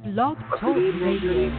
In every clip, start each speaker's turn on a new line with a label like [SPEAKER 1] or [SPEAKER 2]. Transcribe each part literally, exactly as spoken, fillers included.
[SPEAKER 1] Blog Talk Radio.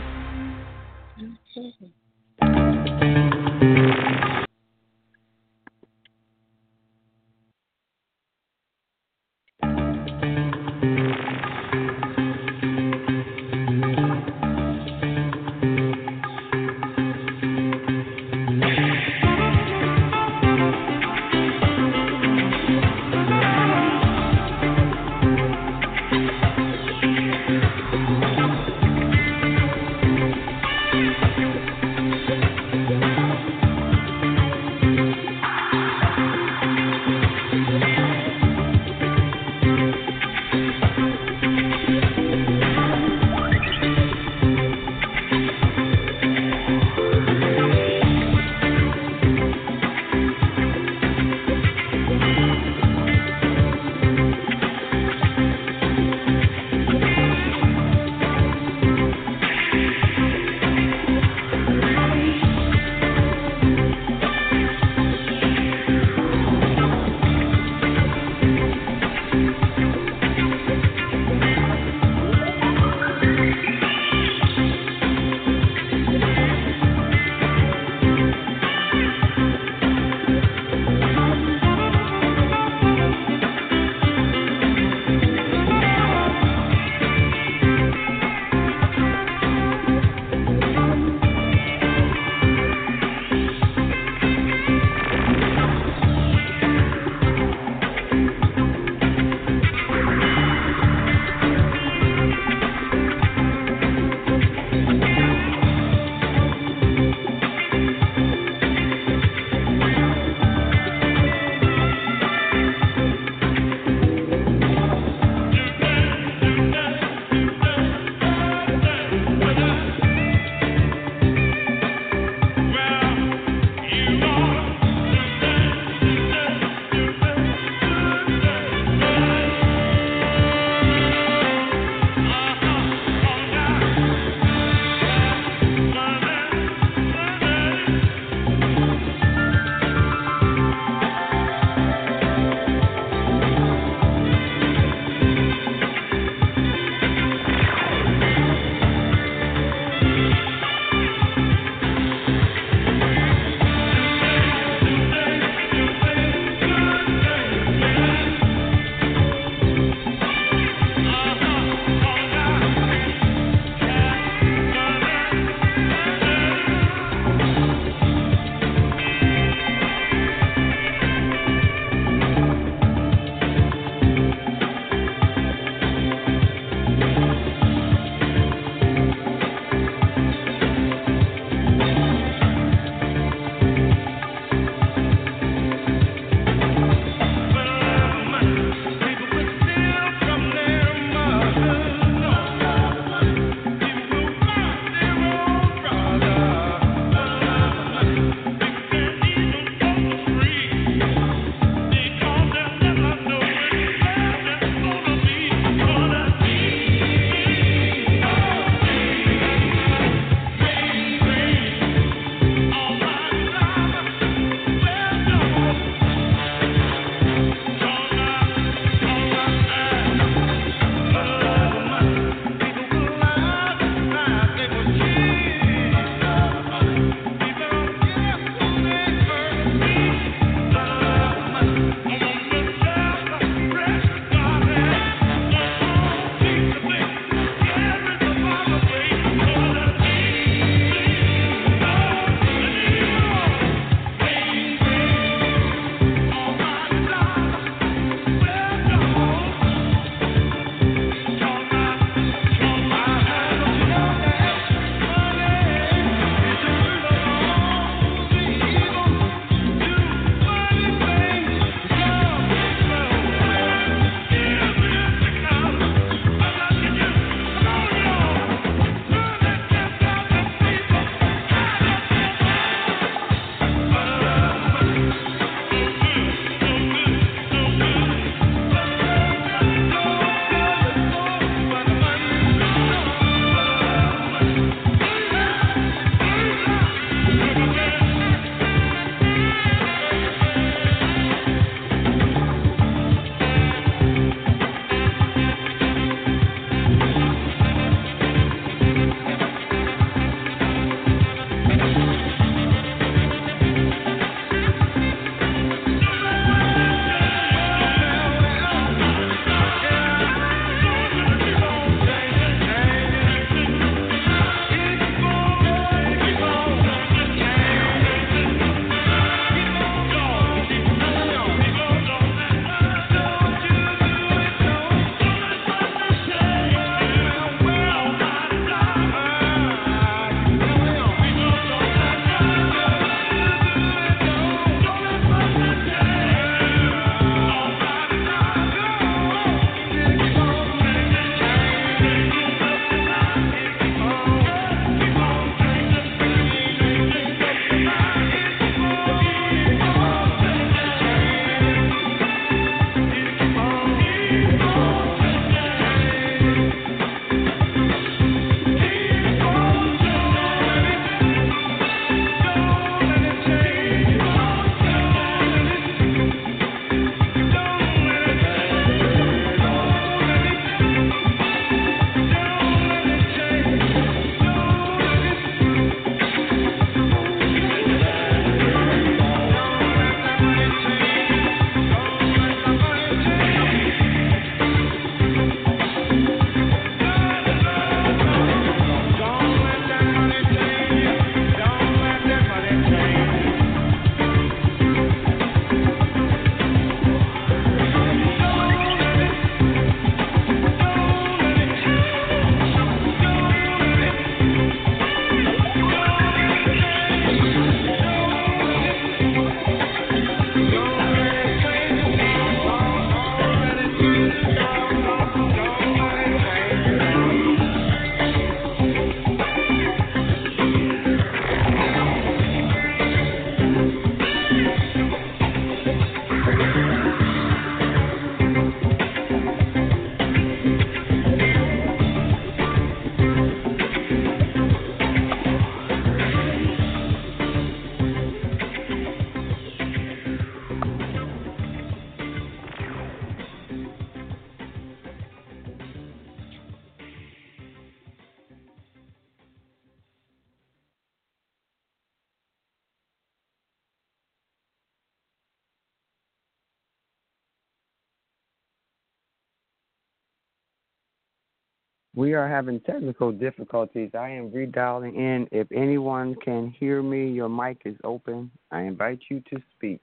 [SPEAKER 2] We are having technical difficulties. I am redialing in. If anyone can hear me, your mic is open. I invite you to speak.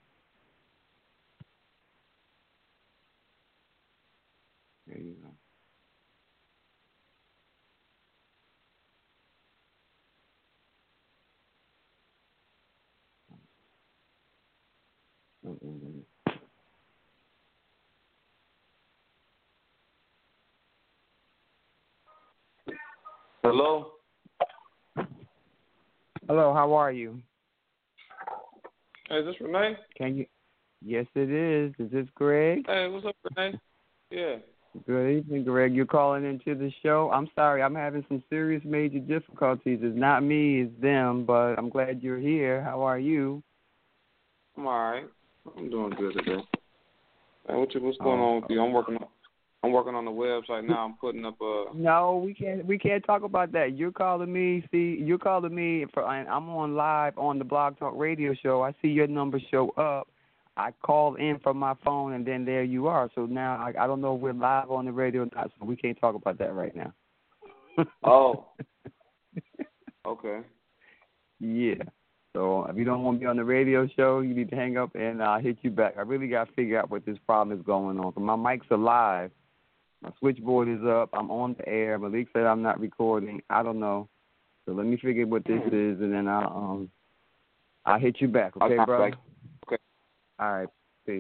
[SPEAKER 2] There you go. Mm-mm.
[SPEAKER 3] Hello?
[SPEAKER 2] Hello, how are you?
[SPEAKER 3] Hey, is this Renee?
[SPEAKER 2] Can you? Yes, it is. Is this Greg?
[SPEAKER 3] Hey, what's up, Renee? Yeah.
[SPEAKER 2] Good evening, Greg. You're calling into the show. I'm sorry, I'm having some serious major difficulties. It's not me, it's them, but I'm glad you're here. How are you?
[SPEAKER 3] I'm all right. I'm doing good today. Hey, what you, what's going
[SPEAKER 2] Oh,
[SPEAKER 3] on with you? I'm working on I'm working on the website now. I'm putting up a.
[SPEAKER 2] No, we can't. We can't talk about that. You're calling me. See, you're calling me for. and I'm on live on the Blog Talk Radio show. I see your number show up. I call in from my phone, and then there you are. So now I, I don't know if we're live on the radio or not. So we can't talk about that right now.
[SPEAKER 3] Oh. Okay.
[SPEAKER 2] Yeah. So if you don't want to be on the radio show, you need to hang up, and I'll hit you back. I really got to figure out what this problem is going on. 'Cause my mic's alive. My switchboard is up. I'm on the air. Malik said I'm not recording. I don't know. So let me figure what this is, and then I'll um I'll hit you back. Okay,
[SPEAKER 3] I'll
[SPEAKER 2] brother?
[SPEAKER 3] back. Okay.
[SPEAKER 2] All right. Peace.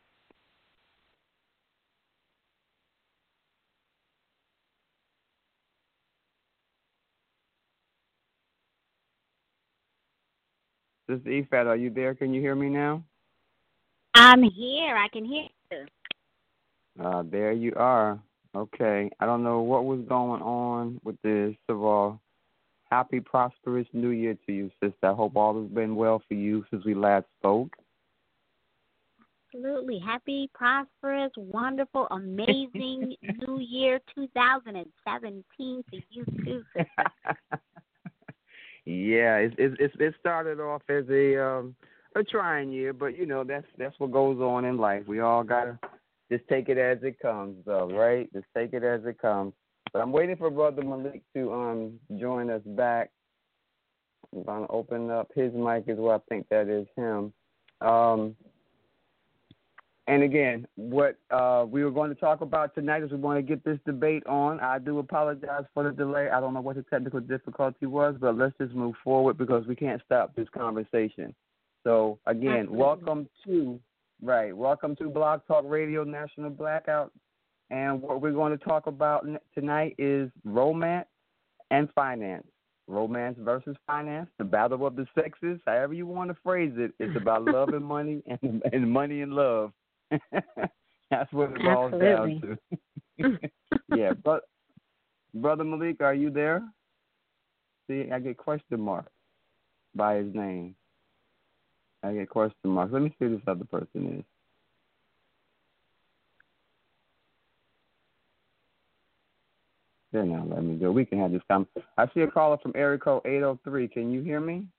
[SPEAKER 2] Sister Efat, are you there? Can you hear me now?
[SPEAKER 1] I'm here. I can hear you.
[SPEAKER 2] Uh, there you are. Okay. I don't know what was going on with this. First of all, happy, prosperous New Year to you, sister. I hope all has been well for you since we last spoke.
[SPEAKER 1] Absolutely. Happy, prosperous, wonderful, amazing New Year two thousand seventeen to you too, sister.
[SPEAKER 2] Yeah, it's it's it's it started off as a um a trying year, but you know that's that's what goes on in life. We all gotta just take it as it comes, though, right? Just take it as it comes. But I'm waiting for Brother Malik to um join us back. I'm gonna open up his mic as well. I think that is him. Um, and again, what uh, we were going to talk about tonight is we want to get this debate on. I do apologize for the delay. I don't know what the technical difficulty was, but let's just move forward because we can't stop this conversation. So, again,
[SPEAKER 1] Absolutely.
[SPEAKER 2] welcome to, right, welcome to Blog Talk Radio National Blackout. And what we're going to talk about tonight is romance and finance. Romance versus finance, the battle of the sexes, however you want to phrase it. It's about love and money and, and money and love. That's what it boils down to. Yeah, but Brother Malik, are you there? See, I get question marks by his name. I get question marks. Let me see who this other person is. They're not letting me go. We can have this conversation. I see a caller from area code eight oh three. Can you hear me?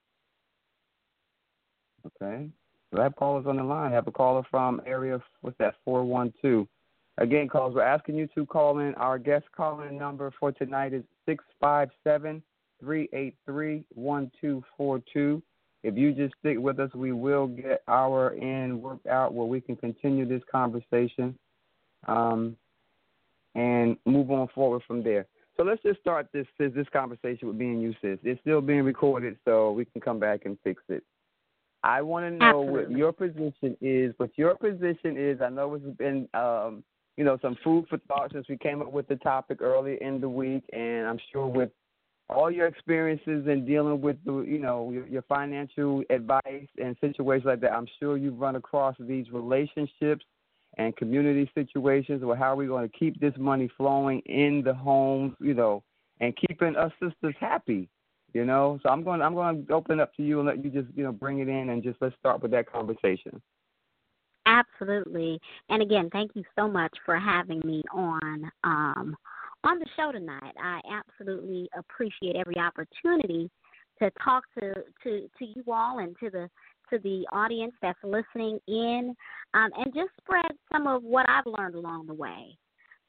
[SPEAKER 2] Okay. So that caller's on the line. I have a caller from area, what's that, four one two. Again, callers, we're asking you to call in. Our guest calling number for tonight is six five seven, three eight three, one two four two. If you just stick with us, we will get our end worked out where we can continue this conversation. Um, and move on forward from there. So let's just start this this conversation with me and you, sis. It's still being recorded, so we can come back and fix it. I want to know
[SPEAKER 1] Absolutely.
[SPEAKER 2] what your position is. What your position is, I know it's been, um, you know, some food for thought since we came up with the topic earlier in the week, and I'm sure with all your experiences in dealing with, the, you know, your, your financial advice and situations like that, I'm sure you've run across these relationships and community situations where how are we going to keep this money flowing in the homes, you know, and keeping us sisters happy, you know. So I'm going I'm going to open up to you and let you just, you know, bring it in and just let's start with that conversation.
[SPEAKER 1] Absolutely. And again, thank you so much for having me on um, on the show tonight. I absolutely appreciate every opportunity to talk to, to, to you all and to the to the audience that's listening in, um, and just spread some of what I've learned along the way.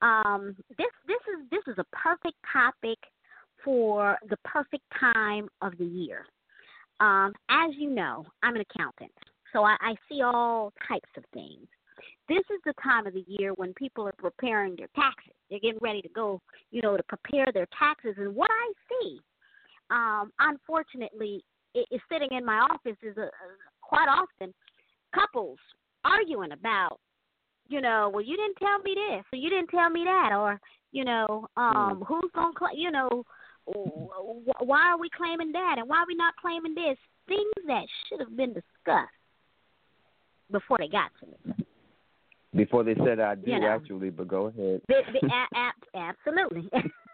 [SPEAKER 1] Um, this this is this is a perfect topic for the perfect time of the year. Um, as you know, I'm an accountant, so I, I see all types of things. This is the time of the year when people are preparing their taxes. They're getting ready to go, you know, to prepare their taxes. And what I see, um, unfortunately, is, is sitting in my office is a, quite often couples arguing about, you know, well, you didn't tell me this, or you didn't tell me that, or, you know, um, mm. who's going to, cl- you know, why are we claiming that, and why are we not claiming this? Things that should have been discussed before they got to me.
[SPEAKER 2] Before they said I do,
[SPEAKER 1] you know,
[SPEAKER 2] actually, but go ahead.
[SPEAKER 1] The, the, a, a, absolutely.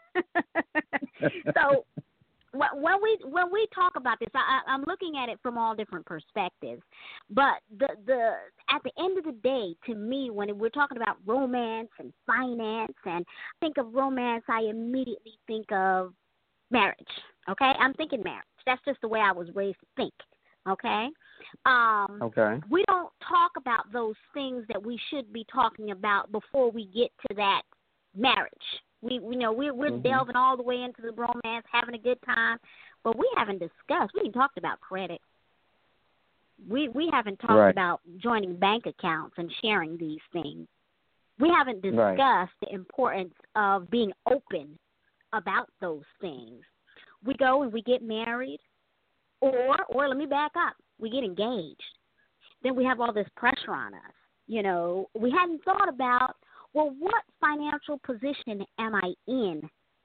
[SPEAKER 1] So when we when we talk about this, I, I'm looking at it from all different perspectives. But the the at the end of the day, to me, when we're talking about romance and finance, and think of romance, I immediately think of marriage. Okay, I'm thinking marriage. That's just the way I was raised to think. Okay. Um,
[SPEAKER 2] okay.
[SPEAKER 1] We don't talk about those things that we should be talking about before we get to that marriage. We, we know we're we're mm-hmm. delving all the way into the romance, having a good time, but we haven't discussed. We haven't talked about credit. We we haven't talked
[SPEAKER 2] right.
[SPEAKER 1] about joining bank accounts and sharing these things. We haven't discussed
[SPEAKER 2] right.
[SPEAKER 1] the importance of being open about those things. We go and we get married, or or let me back up. We get engaged. Then we have all this pressure on us. You know, we hadn't thought about, well, what financial position am I in?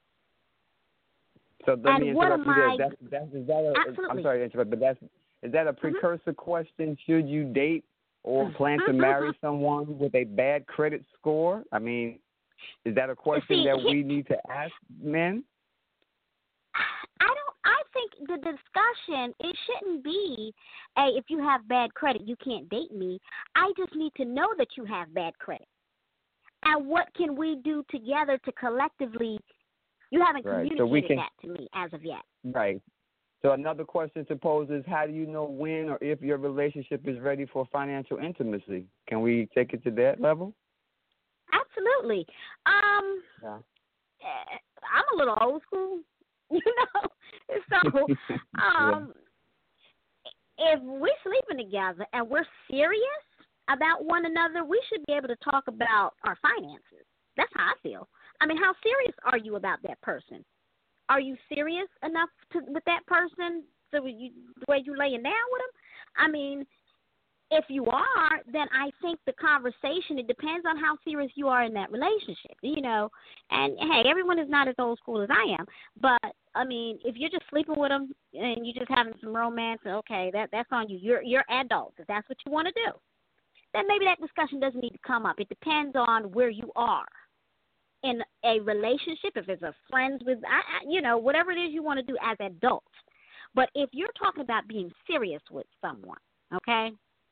[SPEAKER 2] So let
[SPEAKER 1] and
[SPEAKER 2] me
[SPEAKER 1] what
[SPEAKER 2] interrupt
[SPEAKER 1] am
[SPEAKER 2] you there.
[SPEAKER 1] I,
[SPEAKER 2] That's, that's, is that a,
[SPEAKER 1] absolutely.
[SPEAKER 2] I'm sorry to interrupt, but that's, is that a precursor mm-hmm. question? Should you date or plan to
[SPEAKER 1] mm-hmm.
[SPEAKER 2] marry someone with a bad credit score? I mean, is that a question
[SPEAKER 1] See,
[SPEAKER 2] that
[SPEAKER 1] he,
[SPEAKER 2] we need to ask men?
[SPEAKER 1] I don't. I think the discussion, it shouldn't be, hey, if you have bad credit, you can't date me. I just need to know that you have bad credit. And what can we do together to collectively, you haven't
[SPEAKER 2] right.
[SPEAKER 1] communicated
[SPEAKER 2] so we can,
[SPEAKER 1] that to me as of yet.
[SPEAKER 2] Right. So another question to pose is, how do you know when or if your relationship is ready for financial intimacy? Can we take it to that level?
[SPEAKER 1] Absolutely. Um,
[SPEAKER 2] yeah.
[SPEAKER 1] I'm a little old school. You know, so um, yeah. if we're sleeping together and we're serious about one another, we should be able to talk about our finances. That's how I feel. I mean, how serious are you about that person? Are you serious enough to, with that person, so you, the way you laying down with them? I mean, if you are, then I think the conversation, it depends on how serious you are in that relationship, you know. And, hey, everyone is not as old school as I am. But, I mean, if you're just sleeping with them and you're just having some romance, okay, that that's on you. You're, you're adults. If that's what you want to do, then maybe that discussion doesn't need to come up. It depends on where you are in a relationship, if it's a friends with, I, I, you know, whatever it is you want to do as adults. But if you're talking about being serious with someone, okay,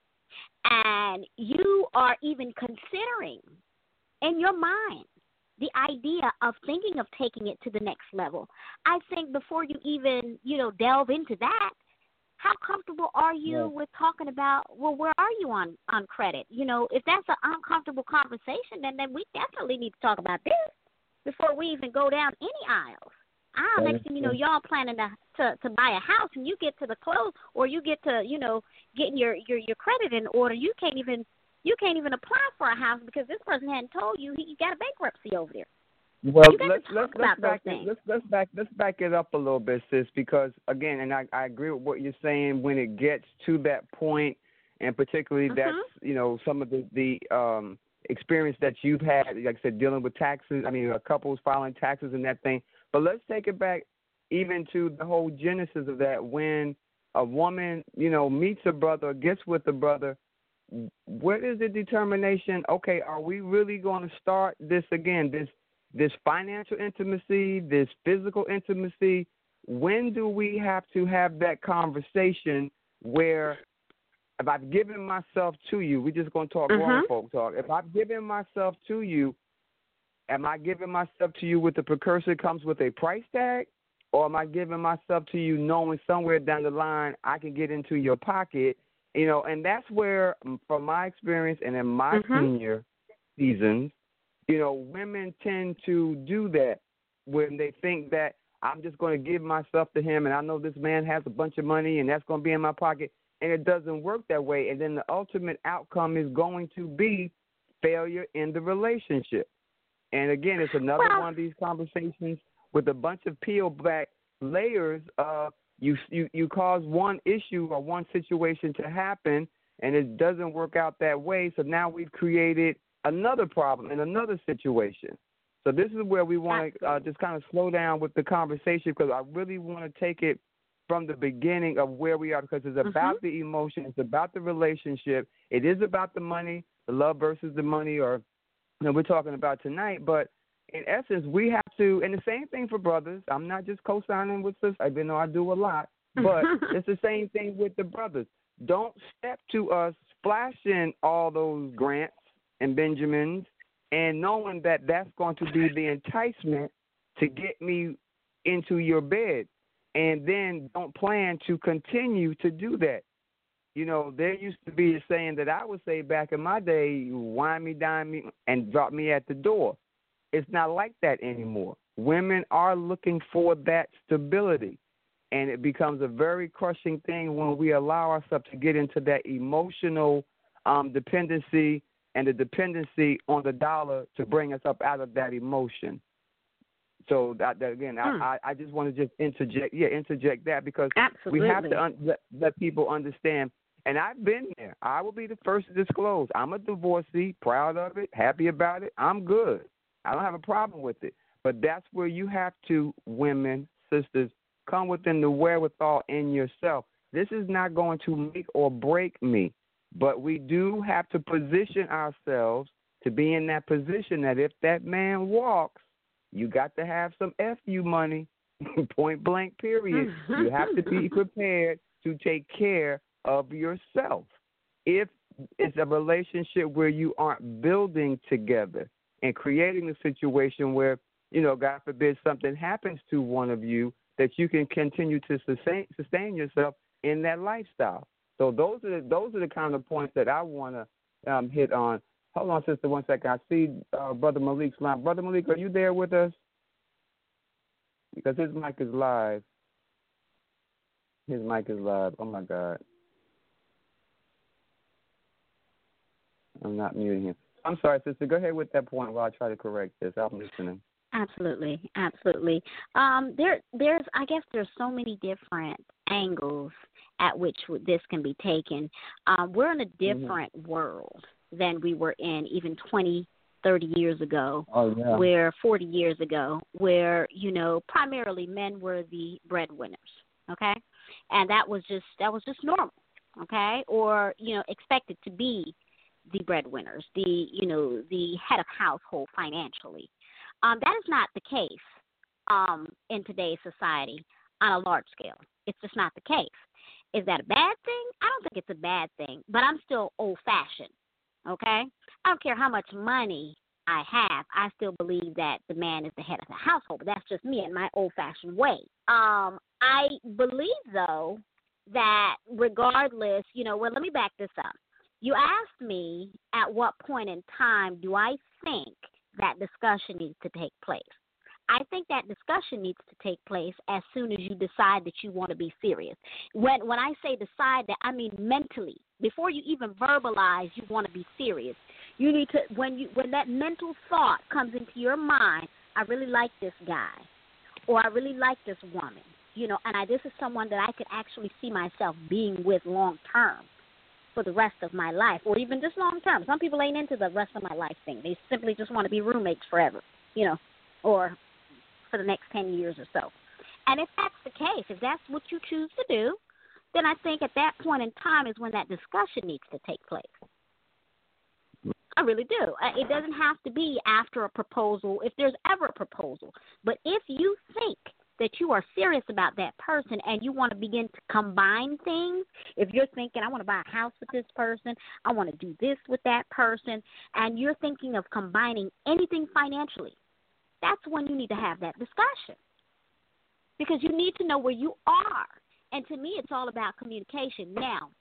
[SPEAKER 1] and you are even considering in your mind the idea of thinking of taking it to the next level, I think before you even, you know, delve into that, how comfortable are you yeah. with talking about, well, where are you on, on credit? You know, if that's an uncomfortable conversation, then, then we definitely need to talk about this before we even go down any aisles. Ah, next thing you know, y'all planning to, to to buy a house, and you get to the close, or you get to, you know, getting your, your, your credit in order. You can't even you can't even apply for a house because this person hadn't told you he got a bankruptcy over there.
[SPEAKER 2] Well, let's let's let's back it, let's let's back let's back it up a little bit, sis, because again, and I, I agree with what you're saying. When it gets to that point, and particularly
[SPEAKER 1] mm-hmm.
[SPEAKER 2] that's, you know, some of the the um, experience that you've had, like I said, dealing with taxes. I mean, a couple's filing taxes and that thing. But let's take it back even to the whole genesis of that. When a woman, you know, meets a brother, gets with a brother, what is the determination? Okay, are we really going to start this again? This this financial intimacy, this physical intimacy. When do we have to have that conversation where, if I've given myself to you, we're just going to talk
[SPEAKER 1] mm-hmm.
[SPEAKER 2] grown folk talk. If I've given myself to you, am I giving myself to you with the precursor comes with a price tag, or am I giving myself to you knowing somewhere down the line I can get into your pocket? You know, and that's where, from my experience and in my
[SPEAKER 1] mm-hmm.
[SPEAKER 2] senior seasons, You know, women tend to do that when they think that I'm just going to give myself to him, and I know this man has a bunch of money, and that's going to be in my pocket, and it doesn't work that way. And then the ultimate outcome is going to be failure in the relationship. And again, it's another
[SPEAKER 1] Well,
[SPEAKER 2] one of these conversations with a bunch of peeled back layers. Uh, you you you cause one issue or one situation to happen, and it doesn't work out that way. So now we've created another problem in another situation. So this is where we want to uh, just kind of slow down with the conversation, because I really want to take it from the beginning of where we are, because it's about
[SPEAKER 1] mm-hmm.
[SPEAKER 2] the emotion, it's about the relationship, it is about the money, the love versus the money, or you know, we're talking about tonight. But in essence, we have to, and the same thing for brothers. I'm not just co-signing with sisters, even though I do a lot, but it's the same thing with the brothers. Don't step to us flashing all those Grants and Benjamins and knowing that that's going to be the enticement to get me into your bed, and then don't plan to continue to do that. You know, there used to be a saying that I would say back in my day, wine me, dine me, and drop me at the door. It's not like that anymore. Women are looking for that stability, and it becomes a very crushing thing when we allow ourselves to get into that emotional um, dependency and the dependency on the dollar to bring us up out of that emotion. So that, that again, hmm. I, I just want to just interject, yeah, interject that, because
[SPEAKER 1] Absolutely.
[SPEAKER 2] we have to un- let, let people understand. And I've been there. I will be the first to disclose. I'm a divorcee, proud of it, happy about it. I'm good. I don't have a problem with it. But that's where you have to, women, sisters, come within the wherewithal in yourself. This is not going to make or break me, but we do have to position ourselves to be in that position that if that man walks, you got to have some F U money, point blank, period. You have to be prepared to take care of yourself. If it's a relationship where you aren't building together and creating a situation where, you know, God forbid something happens to one of you, that you can continue to sustain, sustain yourself in that lifestyle. So those are the, those are the kind of points that I want to um, hit on. Hold on, sister, one second. I see uh, Brother Malik's line. Brother Malik, are you there with us? Because his mic is live. His mic is live. Oh, my God. I'm not muting him. I'm sorry, sister. Go ahead with that point while I try to correct this. I'm listening.
[SPEAKER 1] Absolutely, absolutely. Um, there, there's, I guess, there's so many different angles at which this can be taken. Um, we're in a different mm-hmm. world than we were in even twenty, thirty years ago,
[SPEAKER 2] oh, yeah.
[SPEAKER 1] where forty years ago, where, you know, primarily men were the breadwinners, okay? And that was just, that was just normal, okay? Or, you know, expected to be the breadwinners, the, you know, the head of household financially. Um, that is not the case um, in today's society on a large scale. It's just not the case. Is that a bad thing? I don't think it's a bad thing, but I'm still old-fashioned, okay? I don't care how much money I have. I still believe that the man is the head of the household, but that's just me in my old-fashioned way. Um, I believe, though, that regardless, you know, well, let me back this up. You asked me at what point in time do I think that discussion needs to take place. I think that discussion needs to take place as soon as you decide that you want to be serious. When when I say decide that, I mean mentally. Before you even verbalize you want to be serious, you need to, when you when that mental thought comes into your mind, I really like this guy, or I really like this woman, you know, and I, this is someone that I could actually see myself being with long term for the rest of my life, or even just long term. Some people ain't into the rest of my life thing. They simply just want to be roommates forever, you know, or for the next ten years or so. And if that's the case, if that's what you choose to do, then I think at that point in time is when that discussion needs to take place. I really do. It doesn't have to be after a proposal, if there's ever a proposal. But if you think that you are serious about that person and you want to begin to combine things, if you're thinking, I want to buy a house with this person, I want to do this with that person, and you're thinking of combining anything financially, that's when you need to have that discussion, because you need to know where you are. And to me, it's all about communication. Now,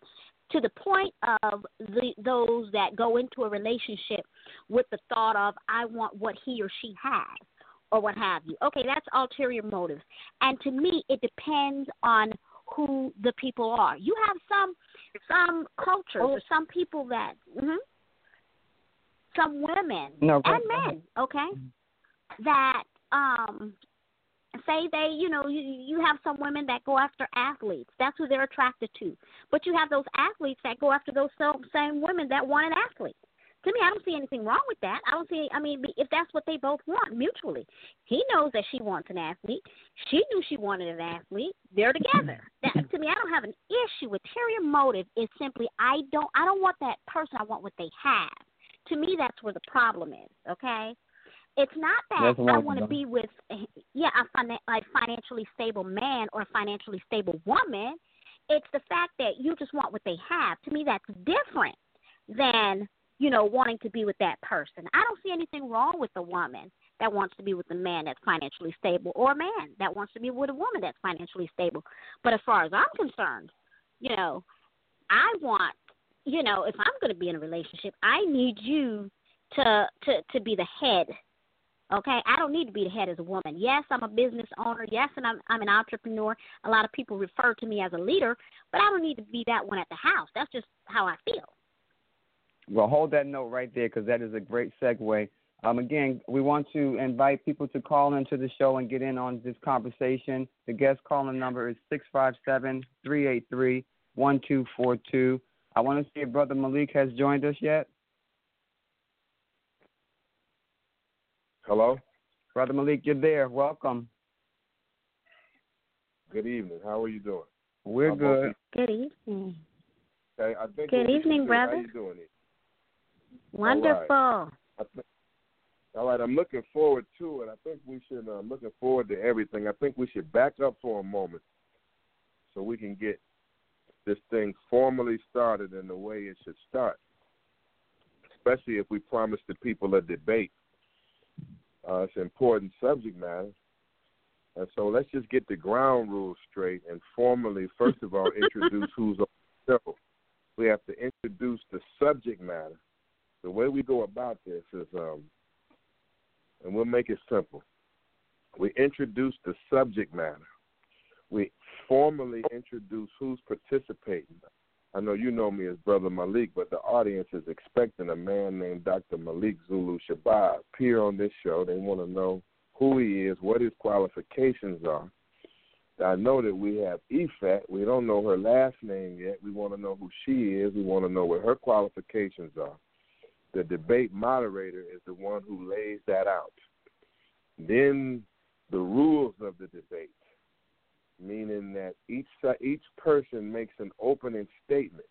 [SPEAKER 1] to the point of the, those that go into a relationship with the thought of, I want what he or she has, or what have you. Okay, that's ulterior motives. And to me, it depends on who the people are. You have some some cultures or some people that, mm-hmm, some women
[SPEAKER 2] no,
[SPEAKER 1] and men, okay, that um, say they, you know, you, you have some women that go after athletes. That's who they're attracted to. But you have those athletes that go after those same women that want an athlete. To me, I don't see anything wrong with that. I don't see, I mean, if that's what they both want mutually. He knows that she wants an athlete. She knew she wanted an athlete. They're together. That, to me, I don't have an issue. Ulterior motive is simply, I don't, I don't want that person. I want what they have. To me, that's where the problem is, okay? It's not that I want to be with, yeah, a like financially stable man or a financially stable woman. It's the fact that you just want what they have. To me, that's different than, you know, wanting to be with that person. I don't see anything wrong with a woman that wants to be with a man that's financially stable, or a man that wants to be with a woman that's financially stable. But as far as I'm concerned, you know, I want, you know, if I'm going to be in a relationship, I need you to, to, to be the head. Okay, I don't need to be the head as a woman. Yes, I'm a business owner. Yes, and I'm I'm an entrepreneur. A lot of people refer to me as a leader, but I don't need to be that one at the house. That's just how I feel.
[SPEAKER 2] Well, hold that note right there, because that is a great segue. Um, again, we want to invite people to call into the show and get in on this conversation. The guest calling number is six five seven, three eight three, one two four two. I want to see if Brother Malik has joined us yet.
[SPEAKER 4] Hello?
[SPEAKER 2] Brother Malik, you're there. Welcome.
[SPEAKER 4] Good evening. How are you doing?
[SPEAKER 2] We're
[SPEAKER 4] How
[SPEAKER 2] good.
[SPEAKER 1] Good evening.
[SPEAKER 4] Okay, I think
[SPEAKER 1] Good evening,
[SPEAKER 4] do,
[SPEAKER 1] brother.
[SPEAKER 4] How you doing? It?
[SPEAKER 1] Wonderful.
[SPEAKER 4] All right. Th- All right, I'm looking forward to it. I think we should, uh, I'm looking forward to everything. I think we should back up for a moment so we can get this thing formally started in the way it should start, especially if we promise the people a debate. Uh, it's an important subject matter. And so let's just get the ground rules straight and formally, first of all, introduce who's on the show. We have to introduce the subject matter. The way we go about this is, um, and we'll make it simple. We introduce the subject matter. We formally introduce who's participating. I know you know me as Brother Malik, but the audience is expecting a man named Doctor Malik Zulu Shabazz appear on this show. They want to know who he is, what his qualifications are. I know that we have Ifat. We don't know her last name yet. We want to know who she is. We want to know what her qualifications are. The debate moderator is the one who lays that out. Then the rules of the debate, meaning that each each person makes an opening statement,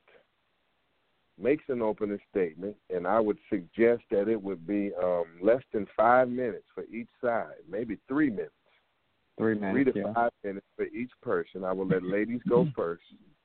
[SPEAKER 4] makes an opening statement, and I would suggest that it would be um, less than five minutes for each side, maybe three minutes.
[SPEAKER 2] Three minutes,
[SPEAKER 4] Three to
[SPEAKER 2] yeah.
[SPEAKER 4] five minutes for each person. I will let ladies go first.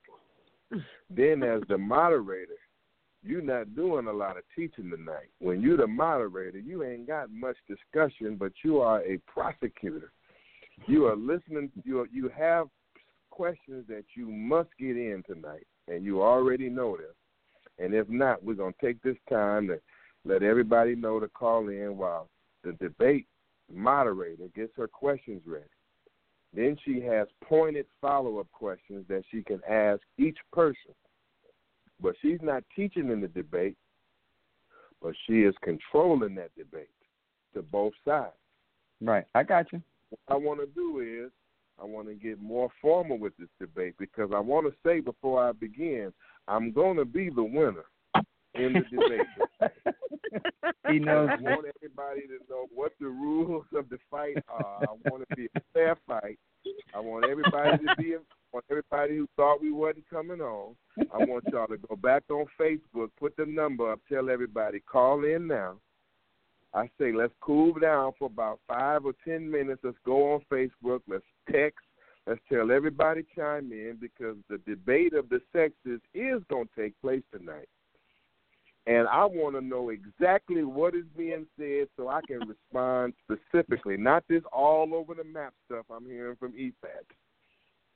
[SPEAKER 4] Then as the moderator, you're not doing a lot of teaching tonight. When you're the moderator, you ain't got much discussion, but you are a prosecutor. You are listening. You are, you have questions that you must get in tonight, and you already know them. And if not, we're going to take this time to let everybody know to call in while the debate moderator gets her questions ready. Then she has pointed follow-up questions that she can ask each person. But she's not teaching in the debate, but she is controlling that debate to both sides.
[SPEAKER 2] Right. I got you.
[SPEAKER 4] What I want to do is I want to get more formal with this debate because I want to say before I begin, I'm going to be the winner in the debate.
[SPEAKER 2] He knows.
[SPEAKER 4] I want everybody to know what the rules of the fight are. I want it to be a fair fight. I want everybody to be. I want everybody who thought we wasn't coming on. I want y'all to go back on Facebook, put the number up, tell everybody call in now. I say let's cool down for about five or ten minutes. Let's go on Facebook. Let's text. Let's tell everybody chime in because the debate of the sexes is going to take place tonight. And I want to know exactly what is being said so I can respond specifically, not this all over the map stuff I'm hearing from E F A T.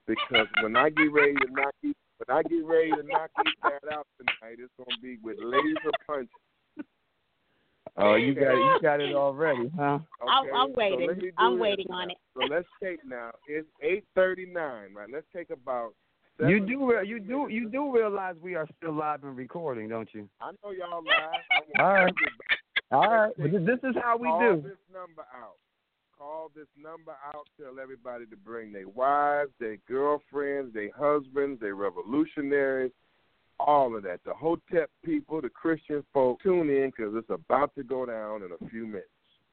[SPEAKER 4] because when I get ready to knock these, when I get ready to knock these guys out tonight, it's gonna be with laser punch.
[SPEAKER 2] Oh, you got it, you got it already, huh?
[SPEAKER 4] Okay,
[SPEAKER 1] I'm, I'm waiting.
[SPEAKER 4] So
[SPEAKER 1] I'm
[SPEAKER 4] this.
[SPEAKER 1] waiting on it.
[SPEAKER 4] So let's take now. It's eight thirty-nine, right? Let's take about.
[SPEAKER 2] You do re- you do you do realize we are still live and recording, don't you?
[SPEAKER 4] I know y'all live.
[SPEAKER 2] All right. All right. But this is how we
[SPEAKER 4] Call
[SPEAKER 2] do.
[SPEAKER 4] this number out. Call this number out. Tell everybody to bring their wives, their girlfriends, their husbands, their revolutionaries, all of that. The Hotep people, the Christian folk, tune in because it's about to go down in a few minutes.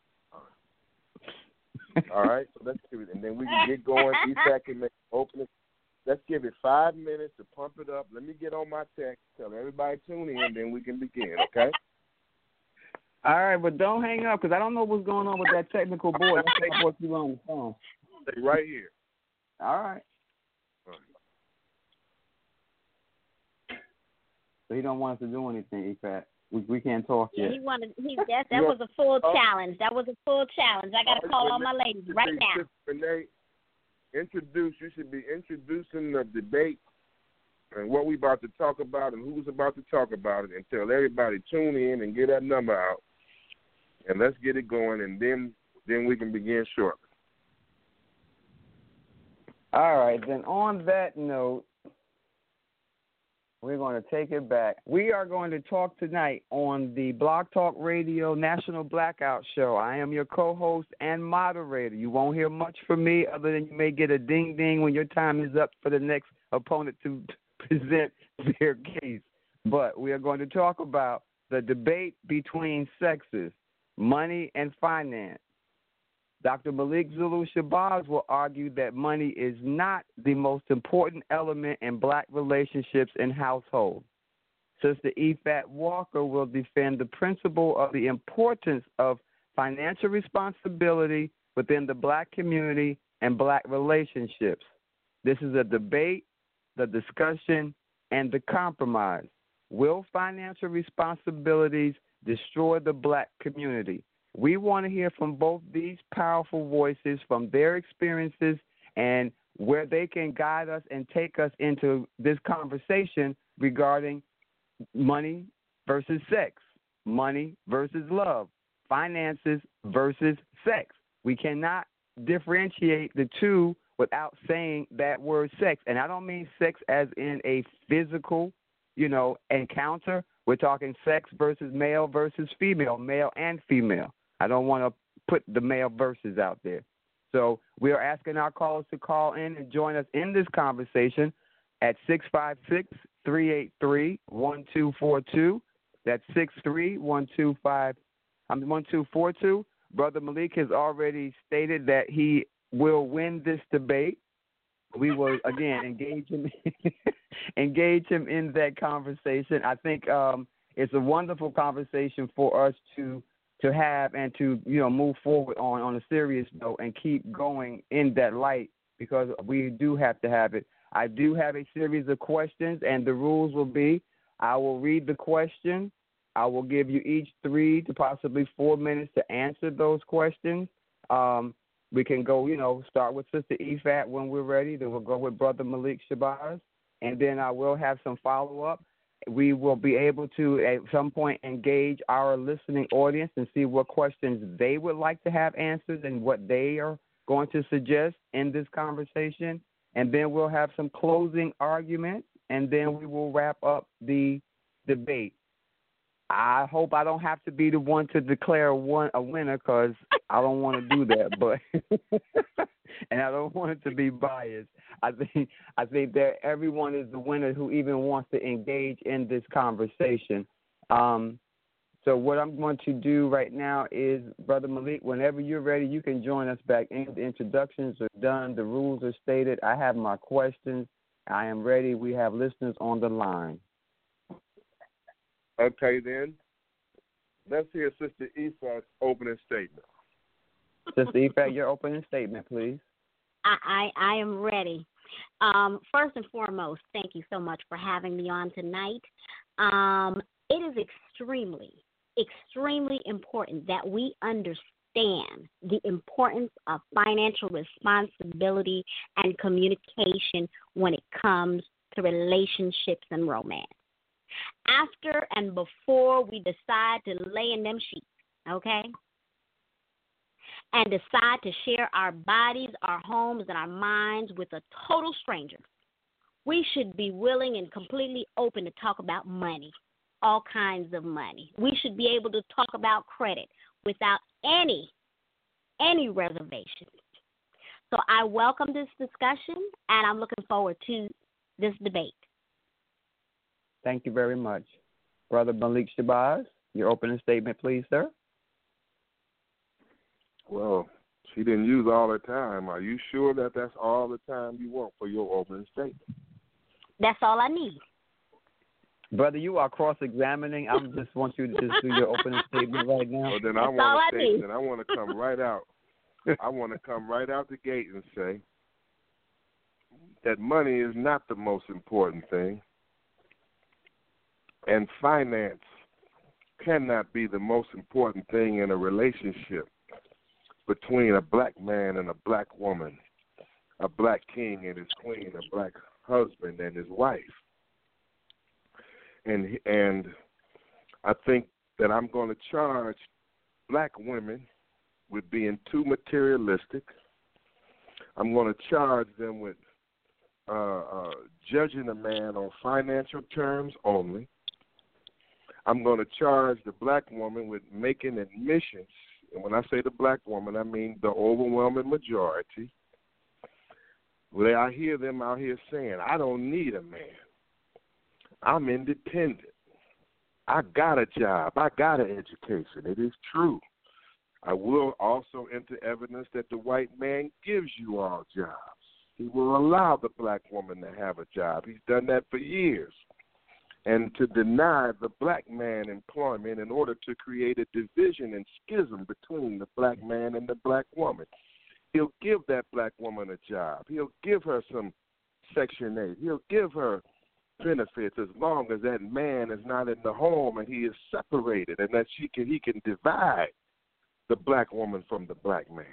[SPEAKER 4] All right. So let's do it, and then we can get going. E F A C can make opening. Let's give it five minutes to pump it up. Let me get on my text. Tell everybody tune in, then we can begin, okay?
[SPEAKER 2] All right, but don't hang up because I don't know what's going on with that technical board. Let's take what you on the phone.
[SPEAKER 4] Stay right here.
[SPEAKER 2] All right. So he don't want us to do anything, E F A C. We, we can't talk yet.
[SPEAKER 1] He wanted. He that that was a full challenge. That was a full challenge. I got to call all my ladies right now.
[SPEAKER 4] Renee, introduce. You should be introducing the debate and what we about to talk about and who's about to talk about it, and tell everybody tune in and get that number out, and let's get it going, and then then we can begin shortly.
[SPEAKER 2] All right. Then on that note, we're going to take it back. We are going to talk tonight on the Blog Talk Radio National Blackout Show. I am your co-host and moderator. You won't hear much from me other than you may get a ding-ding when your time is up for the next opponent to present their case. But we are going to talk about the debate between sexes, money and finance. Doctor Malik Zulu Shabazz will argue that money is not the most important element in black relationships and households. Sister E F A C Walker will defend the principle of the importance of financial responsibility within the black community and black relationships. This is a debate, the discussion, and the compromise. Will financial responsibilities destroy the black community? We want to hear from both these powerful voices, from their experiences and where they can guide us and take us into this conversation regarding money versus sex, money versus love, finances versus sex. We cannot differentiate the two without saying that word sex. And I don't mean sex as in a physical, you know, encounter. We're talking sex versus male versus female, male and female. I don't want to put the male verses out there. So we are asking our callers to call in and join us in this conversation at six five six, three eight three, one two four two. That's six three one two five. I'm one two four two. Brother Malik has already stated that he will win this debate. We will again engage him, engage him in that conversation. I think um, it's a wonderful conversation for us to. to have and to, you know, move forward on, on a serious note and keep going in that light because we do have to have it. I do have a series of questions, and the rules will be I will read the question. I will give you each three to possibly four minutes to answer those questions. Um, we can go, you know, start with Sister E F A C when we're ready. Then we'll go with Brother Malik Shabazz, and then I will have some follow-up. We will be able to, at some point, engage our listening audience and see what questions they would like to have answered and what they are going to suggest in this conversation. And then we'll have some closing arguments, and then we will wrap up the debate. I hope I don't have to be the one to declare one a winner because I don't want to do that, but and I don't want it to be biased. I think I think that everyone is the winner who even wants to engage in this conversation. Um, so what I'm going to do right now is, Brother Malik, whenever you're ready, you can join us back in. The introductions are done. The rules are stated. I have my questions. I am ready. We have listeners on the line.
[SPEAKER 4] Okay, then. Let's hear Sister E F A C's opening statement.
[SPEAKER 2] Sister E F A C, your opening statement, please.
[SPEAKER 1] I, I, I am ready. Um, first and foremost, thank you so much for having me on tonight. Um, it is extremely, extremely important that we understand understand the importance of financial responsibility and communication when it comes to relationships and romance. After and before we decide to lay in them sheets, okay, and decide to share our bodies, our homes, and our minds with a total stranger, we should be willing and completely open to talk about money, all kinds of money. We should be able to talk about credit without any, any reservations. So I welcome this discussion, and I'm looking forward to this debate.
[SPEAKER 2] Thank you very much. Brother Malik Shabazz, your opening statement, please, sir.
[SPEAKER 4] Well, she didn't use all her time. Are you sure that that's all the time you want for your opening statement?
[SPEAKER 1] That's all I need.
[SPEAKER 2] Brother, you are cross-examining. I just want you to just do your opening statement right now.
[SPEAKER 4] Well, then
[SPEAKER 1] That's
[SPEAKER 4] I want
[SPEAKER 1] all
[SPEAKER 4] to
[SPEAKER 1] I
[SPEAKER 4] say,
[SPEAKER 1] need.
[SPEAKER 4] then I want to come right out. I want to come right out the gate and say that money is not the most important thing, and finance cannot be the most important thing in a relationship between a black man and a black woman, a black king and his queen, a black husband and his wife. And and I think that I'm going to charge black women with being too materialistic. I'm going to charge them with uh, uh, judging a man on financial terms only. I'm going to charge the black woman with making admissions. And when I say the black woman, I mean the overwhelming majority. Well, I hear them out here saying, I don't need a man. I'm independent. I got a job. I got an education. It is true. I will also enter evidence that the white man gives you all jobs. He will allow the black woman to have a job. He's done that for years. And to deny the black man employment in order to create a division and schism between the black man and the black woman. He'll give that black woman a job. He'll give her some Section eight. He'll give her benefits as long as that man is not in the home and he is separated, and that she can he can divide the black woman from the black man.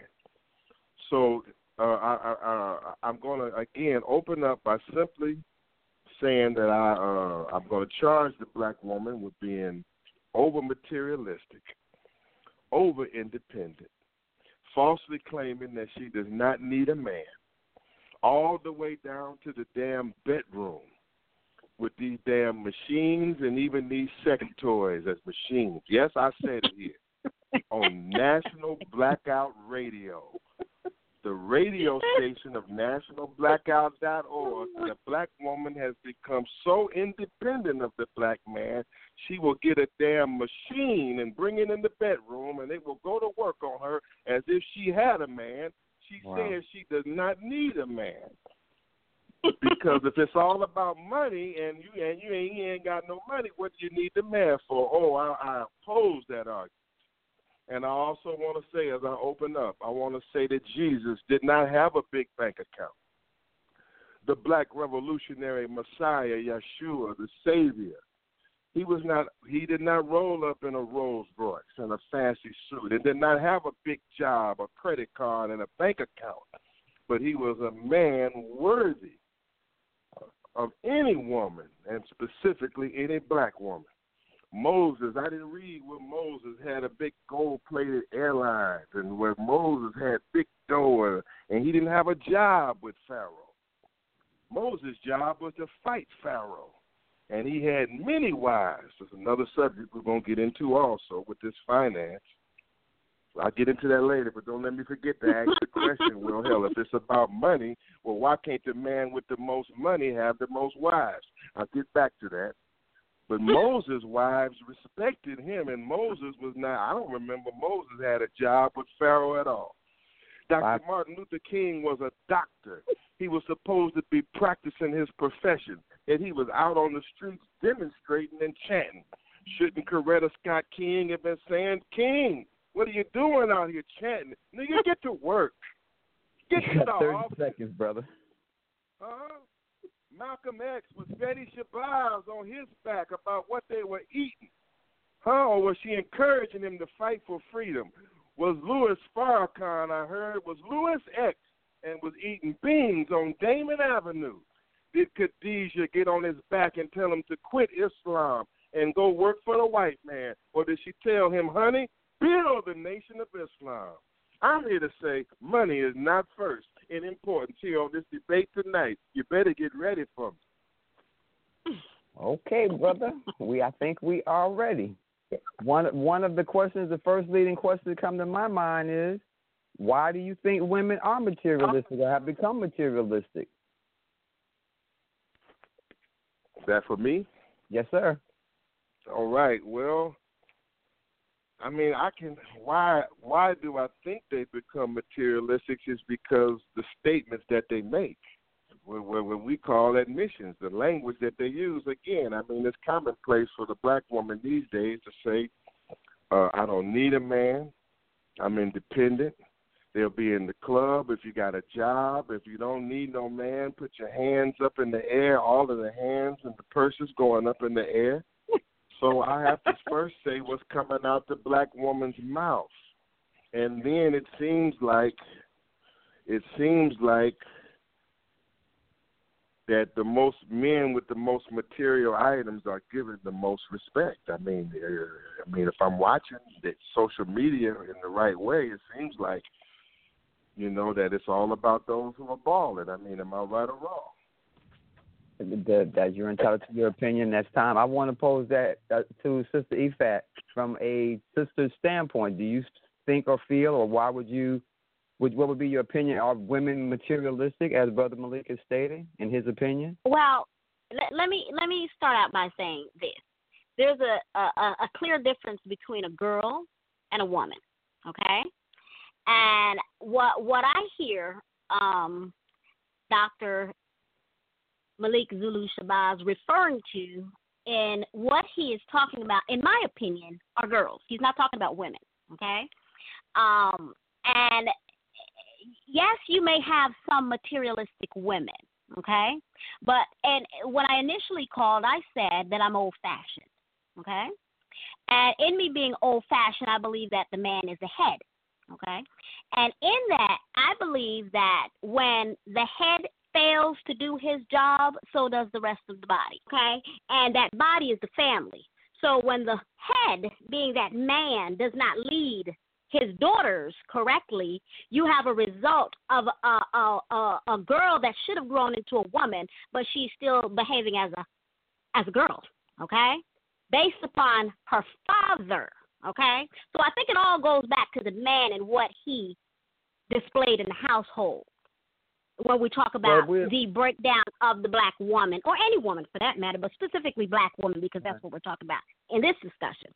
[SPEAKER 4] So uh, I, I, I, I'm going to, again, open up by simply saying that I, uh, I'm going to charge the black woman with being over-materialistic, over-independent, falsely claiming that she does not need a man, all the way down to the damn bedroom with these damn machines and even these sex toys as machines. Yes, I said it here on National Blackout Radio, the radio station of national blackout dot org. The black woman has become so independent of the black man, she will get a damn machine and bring it in the bedroom, and it will go to work on her as if she had a man. She wow. says she does not need a man. Because if it's all about money and you and you ain't, you ain't got no money, what do you need the man for? Oh, I, I oppose that argument. And I also want to say, as I open up, I want to say that Jesus did not have a big bank account. The black revolutionary Messiah, Yeshua, the Savior, he was not. He did not roll up in a Rolls Royce and a fancy suit. He did not have a big job, a credit card, and a bank account. But he was a man worthy of any woman, and specifically any black woman. Moses, I didn't read where Moses had a big gold-plated airline and where Moses had big dough, and he didn't have a job with Pharaoh. Moses' job was to fight Pharaoh, and he had many wives. That's another subject we're going to get into also with this finance. I'll get into that later, but don't let me forget to ask the question, well, hell, if it's about money, well, why can't the man with the most money have the most wives? I'll get back to that. But Moses' wives respected him, and Moses was not, I don't remember Moses had a job with Pharaoh at all. Doctor Martin Luther King was a doctor. He was supposed to be practicing his profession, and he was out on the streets demonstrating and chanting. Shouldn't Coretta Scott King have been saying, King, what are you doing out here chanting? Nigga, get to work. Get to the
[SPEAKER 2] thirty
[SPEAKER 4] office.
[SPEAKER 2] seconds, brother.
[SPEAKER 4] Huh? Malcolm X was Betty Shabazz on his back about what they were eating. Huh? Or was she encouraging him to fight for freedom? was Louis Farrakhan, I heard, was Louis X and was eating beans on Damon Avenue. Did Khadijah get on his back and tell him to quit Islam and go work for the white man? Or did she tell him, honey, build the nation of Islam? I'm here to say money is not first in importance here on this debate tonight. You better get ready for me.
[SPEAKER 2] Okay, brother. We I think we are ready. One one of the questions, the first leading question that come to my mind is, why do you think women are materialistic or have become materialistic?
[SPEAKER 4] Is that for me?
[SPEAKER 2] Yes, sir.
[SPEAKER 4] All right. Well, I mean, I can. Why? Why do I think they become materialistic? Is because the statements that they make, what, what we call admissions, the language that they use. Again, I mean, it's commonplace for the black woman these days to say, uh, "I don't need a man. I'm independent." They'll be in the club if you got a job. If you don't need no man, put your hands up in the air. All of the hands and the purses going up in the air. So I have to first say what's coming out the black woman's mouth. And then it seems like, it seems like that the most men with the most material items are given the most respect. I mean, I mean, if I'm watching the social media in the right way, it seems like, you know, that it's all about those who are balling. I mean, am I right or wrong?
[SPEAKER 2] That, that you're entitled to your opinion. That's time. I want to pose that uh, to Sister Ifat from a sister's standpoint. Do you think or feel, or why would you, would, what would be your opinion? Are women materialistic, as Brother Malik is stating, in his opinion?
[SPEAKER 1] Well, let, let me let me start out by saying this. There's a, a, a clear difference between a girl and a woman, okay? And what what I hear um, Doctor Malik Zulu Shabazz referring to in what he is talking about, in my opinion, are girls. He's not talking about women, okay? Um, and yes, you may have some materialistic women, okay? But and when I initially called, I said that I'm old-fashioned, okay? And in me being old-fashioned, I believe that the man is the head. Okay, and in that, I believe that when the head fails to do his job, so does the rest of the body. Okay, and that body is the family. So when the head, being that man, does not lead his daughters correctly, you have a result of a a, a, a girl that should have grown into a woman, but she's still behaving as a as a girl. Okay, based upon her father. Okay? So I think it all goes back to the man and what he displayed in the household when we talk about well, the breakdown of the black woman, or any woman for that matter, but specifically black woman, because that's what we're talking about in this discussion.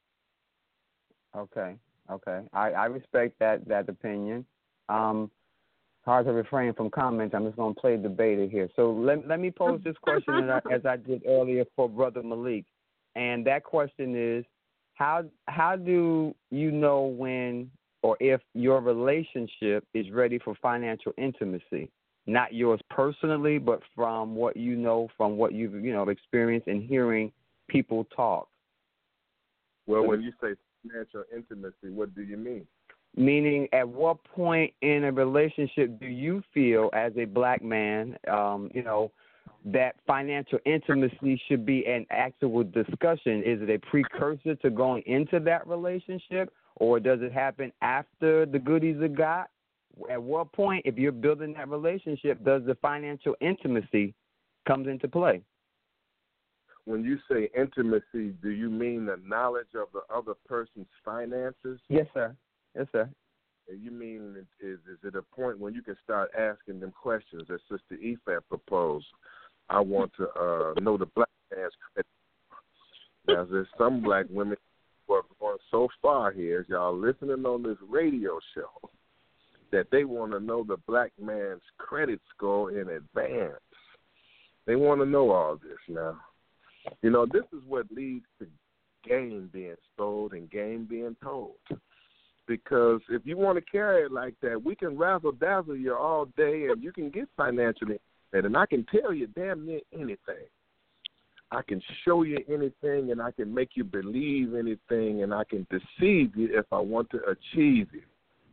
[SPEAKER 2] Okay. Okay. I, I respect that, that opinion. Um, hard to refrain from comments. I'm just going to play debater here. So let, let me pose this question as, I, as I did earlier for Brother Malik. And that question is, How how do you know when or if your relationship is ready for financial intimacy? Not yours personally, but from what you know, from what you've you know experienced and hearing people talk.
[SPEAKER 4] Well, when you say financial intimacy, what do you mean?
[SPEAKER 2] Meaning, at what point in a relationship do you feel, as a black man, um, you know, that financial intimacy should be an actual discussion? Is it a precursor to going into that relationship, or does it happen after the goodies are got? At what point, if you're building that relationship, does the financial intimacy comes into play?
[SPEAKER 4] When you say intimacy, do you mean the knowledge of the other person's finances?
[SPEAKER 2] Yes, sir. Yes, sir.
[SPEAKER 4] You mean, is, is it a point when you can start asking them questions that Sister Ifat proposed? I want to uh, know the black man's credit. Now, there's some black women who are going so far here, y'all listening on this radio show, that they want to know the black man's credit score in advance. They want to know all this now. You know, this is what leads to game being stole and game being told. Because if you want to carry it like that, we can razzle-dazzle you all day and you can get financially. And I can tell you damn near anything. I can show you anything, and I can make you believe anything, and I can deceive you if I want to achieve you.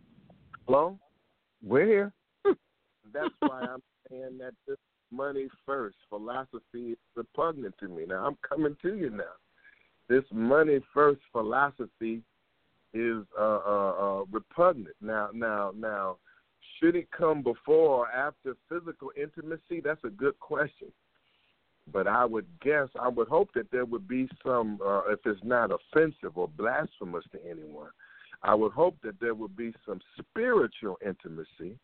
[SPEAKER 4] Hello?
[SPEAKER 2] We're here.
[SPEAKER 4] That's why I'm saying that this money first philosophy is repugnant to me. Now, I'm coming to you now. This money first philosophy is uh, uh, uh, repugnant. Now, now, now, should it come before or after physical intimacy? That's a good question. But I would guess, I would hope that there would be some, uh, if it's not offensive or blasphemous to anyone, I would hope that there would be some spiritual intimacy,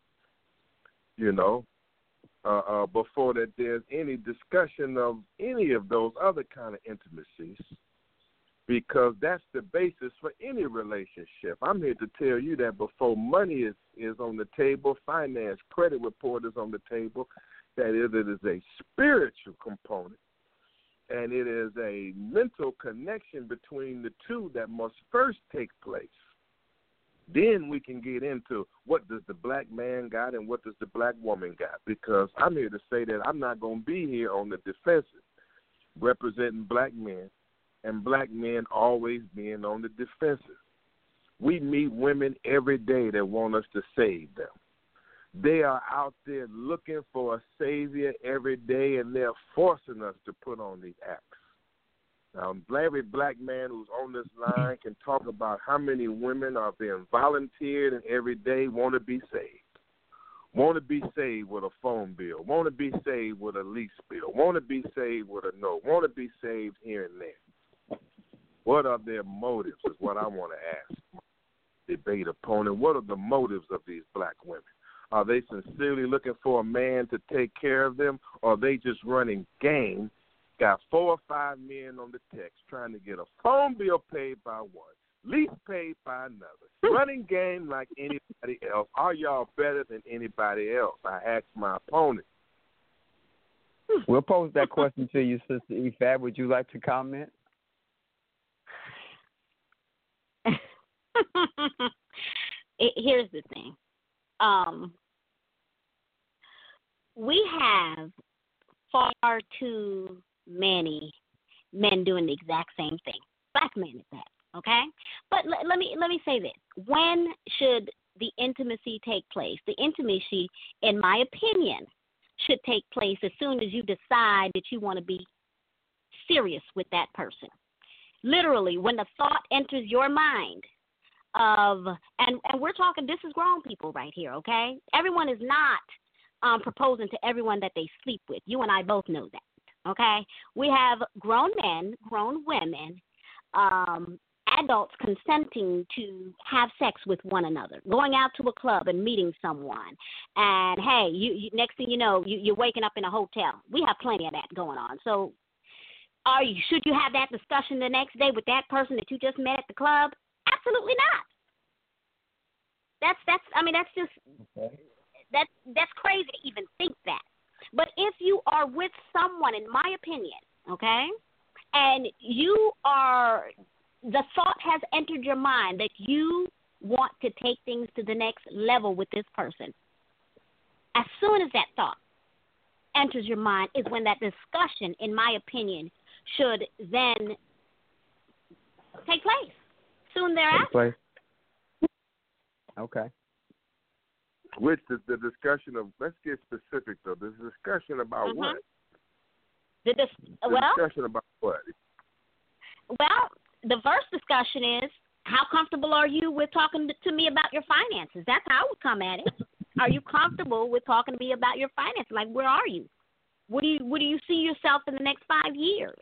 [SPEAKER 4] you know, uh, uh, before that there's any discussion of any of those other kind of intimacies, because that's the basis for any relationship. I'm here to tell you that before money is, is on the table, finance, credit report is on the table, that it is a spiritual component, and it is a mental connection between the two that must first take place. Then we can get into what does the black man got and what does the black woman got, because I'm here to say that I'm not going to be here on the defensive representing black men and black men always being on the defensive. We meet women every day that want us to save them. They are out there looking for a savior every day, and they're forcing us to put on these acts. Now, every black man who's on this line can talk about how many women are being volunteered and every day want to be saved. Want to be saved with a phone bill. Want to be saved with a lease bill. Want to be saved with a note. Want to be saved here and there. What are their motives is what I want to ask. Debate opponent, what are the motives of these black women? Are they sincerely looking for a man to take care of them, or are they just running game, got four or five men on the text trying to get a phone bill paid by one, lease paid by another, running game like anybody else? Are y'all better than anybody else? I asked my opponent.
[SPEAKER 2] We'll pose that question to you, Sister E F A B. Would you like to comment?
[SPEAKER 1] it, here's the thing. Um, we have far too many men doing the exact same thing. Black men at that, okay? But l- let me let me say this. When should the intimacy take place? The intimacy, in my opinion, should take place as soon as you decide that you want to be serious with that person. Literally, when the thought enters your mind of, and, and we're talking, this is grown people right here, okay? Everyone is not um, proposing to everyone that they sleep with. You and I both know that, okay? We have grown men, grown women, um, adults consenting to have sex with one another, going out to a club and meeting someone, and hey, you, you next thing you know, you, you're waking up in a hotel. We have plenty of that going on. So, are you should you have that discussion the next day with that person that you just met at the club? Absolutely not. That's that's I mean that's just
[SPEAKER 2] Okay.
[SPEAKER 1] that's that's crazy to even think that. But if you are with someone, in my opinion, okay, and you are, the thought has entered your mind that you want to take things to the next level with this person, as soon as that thought enters your mind is when that discussion, in my opinion, should then take place. Soon thereafter.
[SPEAKER 2] Take place. Okay.
[SPEAKER 4] Which is the discussion of, let's get specific though, the discussion about
[SPEAKER 1] Mm-hmm.
[SPEAKER 4] what?
[SPEAKER 1] The dis-
[SPEAKER 4] The
[SPEAKER 1] well,
[SPEAKER 4] discussion about what?
[SPEAKER 1] well, the first discussion is, how comfortable are you with talking to me about your finances? That's how I would come at it. Are you comfortable with talking to me about your finances? Like, where are you? What do you What do you see yourself in the next five years?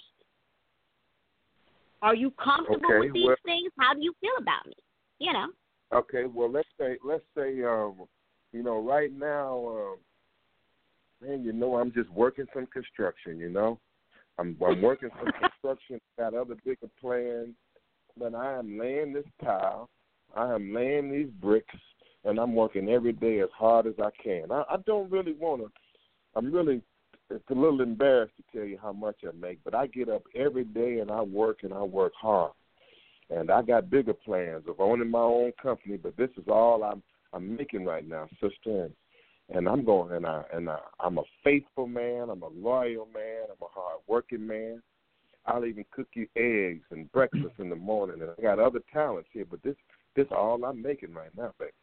[SPEAKER 1] Are you comfortable
[SPEAKER 4] Okay,
[SPEAKER 1] with these
[SPEAKER 4] well,
[SPEAKER 1] things? How do you feel about me? You know.
[SPEAKER 4] Okay, well, let's say, let's say, um, you know, right now, um, man, you know, I'm just working some construction. You know, I'm I'm working some construction. Got other bigger plans, but I am laying this tile. I am laying these bricks, and I'm working every day as hard as I can. I, I don't really want to. I'm really. It's a little embarrassed to tell you how much I make, but I get up every day and I work and I work hard. And I got bigger plans of owning my own company, but this is all I'm I'm making right now, sister. And, and I'm going and I and I, I'm a faithful man. I'm a loyal man. I'm a hard working man. I'll even cook you eggs and breakfast in the morning. And I got other talents here, but this this all I'm making right now, baby.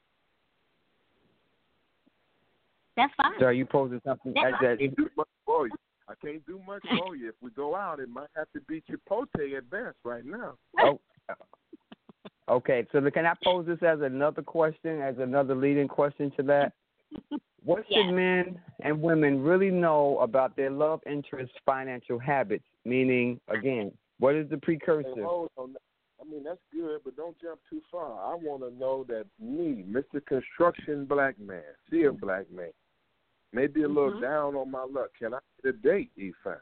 [SPEAKER 1] That's fine.
[SPEAKER 2] So are you posing something
[SPEAKER 1] That's
[SPEAKER 2] as
[SPEAKER 1] fine.
[SPEAKER 4] I
[SPEAKER 2] that?
[SPEAKER 4] can't do much for you. I can't do much for you. If we go out, it might have to be Chipotle at best right now.
[SPEAKER 2] Oh, okay. So can I pose this as another question, as another leading question to that? What should
[SPEAKER 1] Yes.
[SPEAKER 2] men and women really know about their love interest financial habits? Meaning, again, what is the precursor?
[SPEAKER 4] Hey, hold on. I mean, that's good, but don't jump too far. I want to know that me, Mister Construction Black Man, still black man, maybe a little
[SPEAKER 1] Mhm.
[SPEAKER 4] down on my luck. Can I get a date, E-Fan?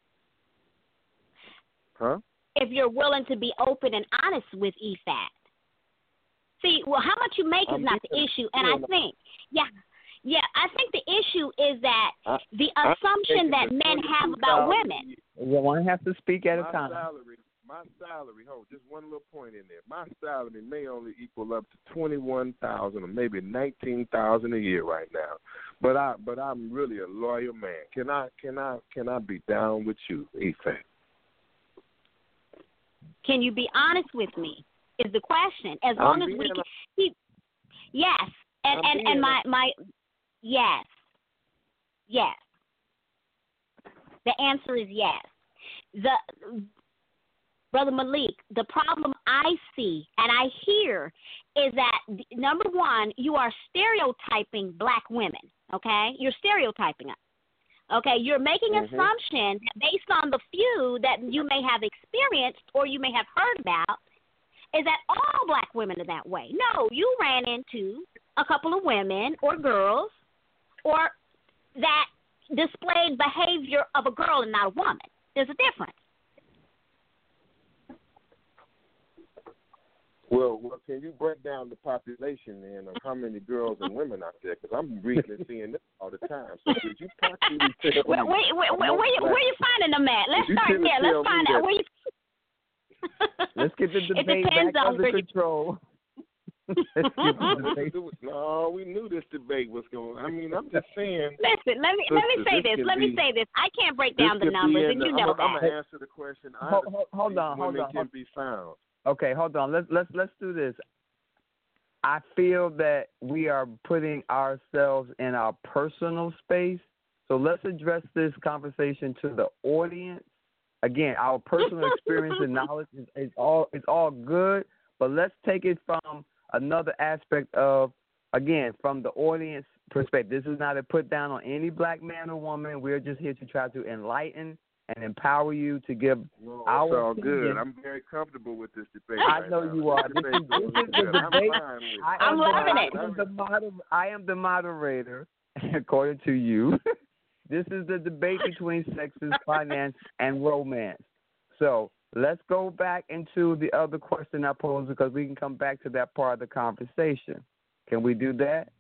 [SPEAKER 4] Huh?
[SPEAKER 1] If you're willing to be open and honest with E F A T. See, well, how much you make is
[SPEAKER 4] I'm
[SPEAKER 1] not the
[SPEAKER 4] being-
[SPEAKER 1] issue, and I
[SPEAKER 4] being-
[SPEAKER 1] think, yeah, yeah, I think the issue is that
[SPEAKER 4] I-
[SPEAKER 1] the
[SPEAKER 4] I'm
[SPEAKER 1] assumption that
[SPEAKER 4] taking the
[SPEAKER 1] men have about
[SPEAKER 4] twenty-two thousand
[SPEAKER 1] women.
[SPEAKER 2] Yeah, one has to speak at a
[SPEAKER 4] my
[SPEAKER 2] time.
[SPEAKER 4] salary, my salary, hold just one little point in there. My salary may only equal up to twenty-one thousand or maybe nineteen thousand a year right now, but I, but I'm really a loyal man. Can I, can I, can I be down with you, E-Fan?
[SPEAKER 1] Can you be honest with me? Is the question. As
[SPEAKER 4] I'm
[SPEAKER 1] long as we
[SPEAKER 4] being
[SPEAKER 1] can, he, yes, and
[SPEAKER 4] I'm
[SPEAKER 1] and and
[SPEAKER 4] being
[SPEAKER 1] my my, yes, yes. The answer is yes. The Brother Malik, the problem I see and I hear is that, number one, you are stereotyping black women, okay? You're stereotyping us, okay? You're making
[SPEAKER 4] Mhm.
[SPEAKER 1] assumptions based on the few that you may have experienced or you may have heard about, is that all black women are that way. No, you ran into a couple of women or girls or that displayed behavior of a girl and not a woman. There's a difference.
[SPEAKER 4] Well, well, can you break down the population then of how many girls and women out there? Because I'm reading and seeing this all the time. So could you possibly tell
[SPEAKER 1] Where,
[SPEAKER 4] me?
[SPEAKER 1] where, where, where, where, you, where you finding them at? Let's
[SPEAKER 4] You
[SPEAKER 1] start
[SPEAKER 4] couldn't
[SPEAKER 1] there.
[SPEAKER 4] tell
[SPEAKER 1] Let's find
[SPEAKER 4] me
[SPEAKER 1] out
[SPEAKER 4] that-
[SPEAKER 1] where you.
[SPEAKER 2] Let's get the
[SPEAKER 1] It
[SPEAKER 2] debate
[SPEAKER 1] depends
[SPEAKER 2] back
[SPEAKER 1] on
[SPEAKER 2] under
[SPEAKER 1] where you.
[SPEAKER 2] control. Let's get the debate.
[SPEAKER 4] No, we knew this debate was going. I mean, I'm just saying.
[SPEAKER 1] Listen, let me let me
[SPEAKER 4] Sister,
[SPEAKER 1] say
[SPEAKER 4] this
[SPEAKER 1] this.
[SPEAKER 4] could
[SPEAKER 1] Let me
[SPEAKER 4] be-
[SPEAKER 1] say this. I can't break
[SPEAKER 4] This
[SPEAKER 1] down the
[SPEAKER 4] could be
[SPEAKER 1] numbers,
[SPEAKER 4] in
[SPEAKER 1] and
[SPEAKER 4] the-
[SPEAKER 1] you know
[SPEAKER 4] I'm, I'm
[SPEAKER 1] that.
[SPEAKER 4] gonna answer the question. I
[SPEAKER 2] Hold, hold, hold
[SPEAKER 4] these
[SPEAKER 2] on, hold
[SPEAKER 4] women
[SPEAKER 2] on.
[SPEAKER 4] can
[SPEAKER 2] Hold,
[SPEAKER 4] be found.
[SPEAKER 2] okay, hold on. Let's let's let's do this. I feel that we are putting ourselves in our personal space. So let's address this conversation to the audience. Again, our personal experience and knowledge is, is all it's all good, but let's take it from another aspect of, again, from the audience perspective. This is not a put down on any black man or woman. We're just here to try to enlighten and empower you to give
[SPEAKER 4] No,
[SPEAKER 2] our
[SPEAKER 4] it's all
[SPEAKER 2] opinion.
[SPEAKER 4] good. I'm very comfortable with this debate.
[SPEAKER 2] I
[SPEAKER 4] right
[SPEAKER 2] know
[SPEAKER 4] now.
[SPEAKER 2] you are.
[SPEAKER 4] This
[SPEAKER 2] This
[SPEAKER 4] debate
[SPEAKER 2] is- this
[SPEAKER 4] goes
[SPEAKER 2] is the
[SPEAKER 4] good. I'm
[SPEAKER 2] debate.
[SPEAKER 4] fine with it.
[SPEAKER 2] I
[SPEAKER 1] I'm
[SPEAKER 2] am
[SPEAKER 1] loving
[SPEAKER 2] the,
[SPEAKER 1] it.
[SPEAKER 2] I am the, moder- I am the moderator, according to you. This is the debate between sexes, finance, and romance. So let's go back into the other question I posed because we can come back to that part of the conversation. Can we do that?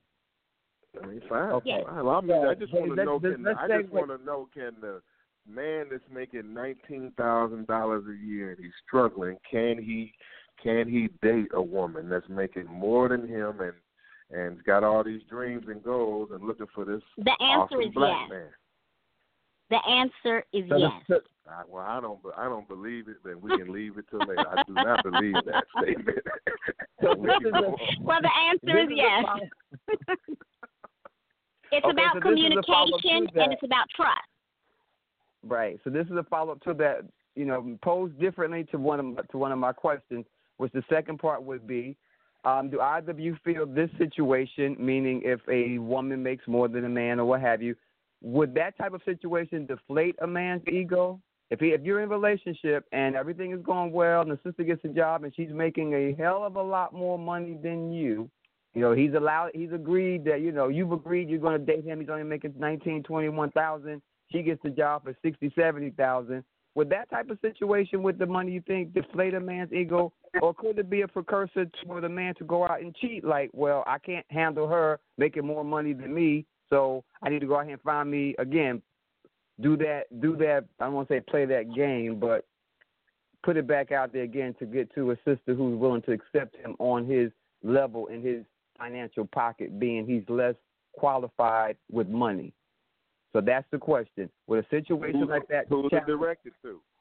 [SPEAKER 4] I mean, fine.
[SPEAKER 2] Okay.
[SPEAKER 4] Fine. Well, I, mean, I just
[SPEAKER 2] Hey,
[SPEAKER 4] want to
[SPEAKER 2] let's-
[SPEAKER 4] know.
[SPEAKER 2] let's-
[SPEAKER 4] Can,
[SPEAKER 2] let's
[SPEAKER 4] I
[SPEAKER 2] say
[SPEAKER 4] just
[SPEAKER 2] what-
[SPEAKER 4] want to know: Can the man that's making nineteen thousand dollars a year and he's struggling, can he can he date a woman that's making more than him and and's got all these dreams and goals and looking for this
[SPEAKER 1] The answer
[SPEAKER 4] awesome
[SPEAKER 1] is
[SPEAKER 4] black
[SPEAKER 1] yes.
[SPEAKER 4] man?
[SPEAKER 1] The answer is
[SPEAKER 2] So
[SPEAKER 1] yes.
[SPEAKER 2] the-
[SPEAKER 4] I, well, I don't. I don't believe it. Then we can leave it till later. I do not believe that statement.
[SPEAKER 2] So
[SPEAKER 4] We
[SPEAKER 2] this
[SPEAKER 4] can
[SPEAKER 2] is
[SPEAKER 4] go
[SPEAKER 2] a-
[SPEAKER 4] on.
[SPEAKER 1] Well, the answer is
[SPEAKER 2] This is a
[SPEAKER 1] yes.
[SPEAKER 2] follow-
[SPEAKER 1] It's
[SPEAKER 2] Okay,
[SPEAKER 1] about
[SPEAKER 2] so this is a follow-up to
[SPEAKER 1] communication
[SPEAKER 2] that.
[SPEAKER 1] and it's about trust.
[SPEAKER 2] Right. So this is a follow up to that. You know, posed differently to one of to one of my questions, which the second part would be, um, do either of you feel this situation, meaning if a woman makes more than a man or what have you, would that type of situation deflate a man's ego? If he, if you're in a relationship and everything is going well and the sister gets a job and she's making a hell of a lot more money than you, you know, he's allowed, he's agreed that, you know, you've agreed you're going to date him. He's only making nineteen, twenty-one thousand. She gets the job for sixty, seventy thousand. Would that type of situation with the money, you think, deflate a man's ego, or could it be a precursor for the man to go out and cheat? Like, well, I can't handle her making more money than me, so I need to go out here and find me again. Do that, do that. I don't want to say play that game, but put it back out there again to get to a sister who's willing to accept him on his level in his financial pocket, being he's less qualified with money. So that's the question. With a situation
[SPEAKER 4] Who's,
[SPEAKER 2] like that,
[SPEAKER 4] who's it
[SPEAKER 2] challenge-
[SPEAKER 4] directed to?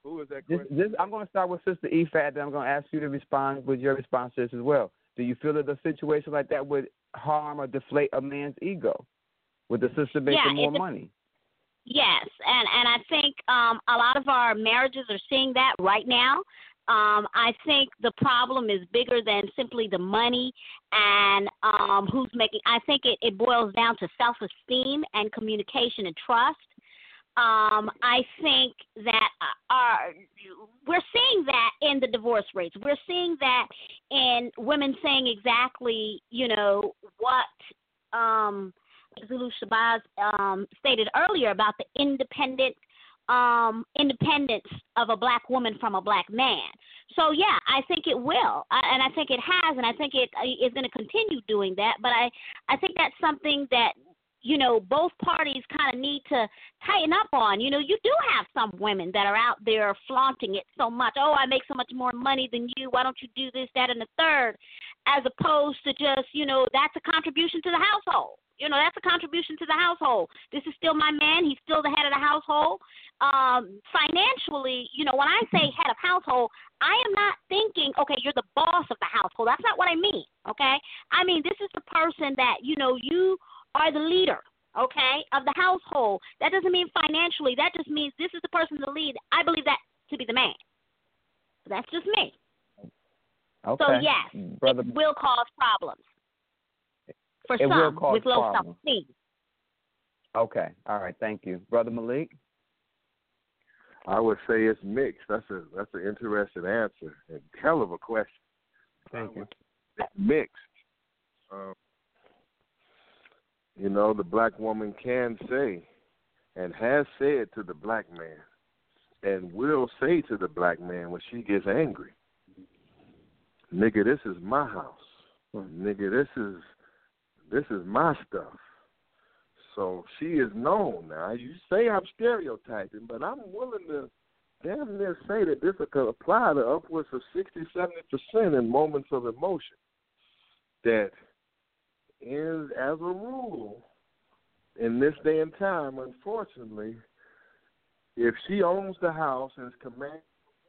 [SPEAKER 4] Who is that
[SPEAKER 2] This,
[SPEAKER 4] question?
[SPEAKER 2] this, I'm going to start with Sister E F A T, then I'm going to ask you to respond with your response to this as well. Do you feel that a situation like that would harm or deflate a man's ego with the sister making
[SPEAKER 1] Yeah,
[SPEAKER 2] more
[SPEAKER 1] it's a-
[SPEAKER 2] money?
[SPEAKER 1] Yes, and, and I think um, a lot of our marriages are seeing that right now. Um, I think the problem is bigger than simply the money and um, who's making. I think it, it boils down to self-esteem and communication and trust. Um, I think that our, we're seeing that in the divorce rates. We're seeing that in women saying exactly, you know, what um, Zulu Shabazz um, stated earlier about the independent um, independence of a black woman from a black man. So, yeah, I think it will, I, and I think it has, and I think it is going to continue doing that. But I, I think that's something that, you know, both parties kind of need to tighten up on. You know, you do have some women that are out there flaunting it so much. Oh, I make so much more money than you. Why don't you do this, that, and the third? As opposed to just, you know, that's a contribution to the household. You know, that's a contribution to the household. This is still my man. He's still the head of the household. Um, financially, you know, when I say head of household, I am not thinking, okay, you're the boss of the household. That's not what I mean, okay? I mean, this is the person that, you know, you are the leader, okay, of the household. That doesn't mean financially. That just means this is the person to lead. I believe that to be the man. That's just me.
[SPEAKER 2] Okay.
[SPEAKER 1] So, yes,
[SPEAKER 2] Brother,
[SPEAKER 1] it will cause problems for
[SPEAKER 2] it will
[SPEAKER 1] some
[SPEAKER 2] cause
[SPEAKER 1] with low
[SPEAKER 2] problems.
[SPEAKER 1] self-esteem.
[SPEAKER 2] Okay. All right. Thank you. Brother Malik?
[SPEAKER 4] I would say it's mixed. That's a that's an interesting answer. A hell of a question.
[SPEAKER 2] Thank you.
[SPEAKER 4] It's mixed. Um, you know, the black woman can say and has said to the black man and will say to the black man when she gets angry, nigga, this is my house. Nigga, this is this is my stuff. So she is known now. You say I'm stereotyping, but I'm willing to damn near say that this could apply to upwards of sixty, seventy percent in moments of emotion. That is, as a rule, in this day and time, unfortunately, if she owns the house and is command,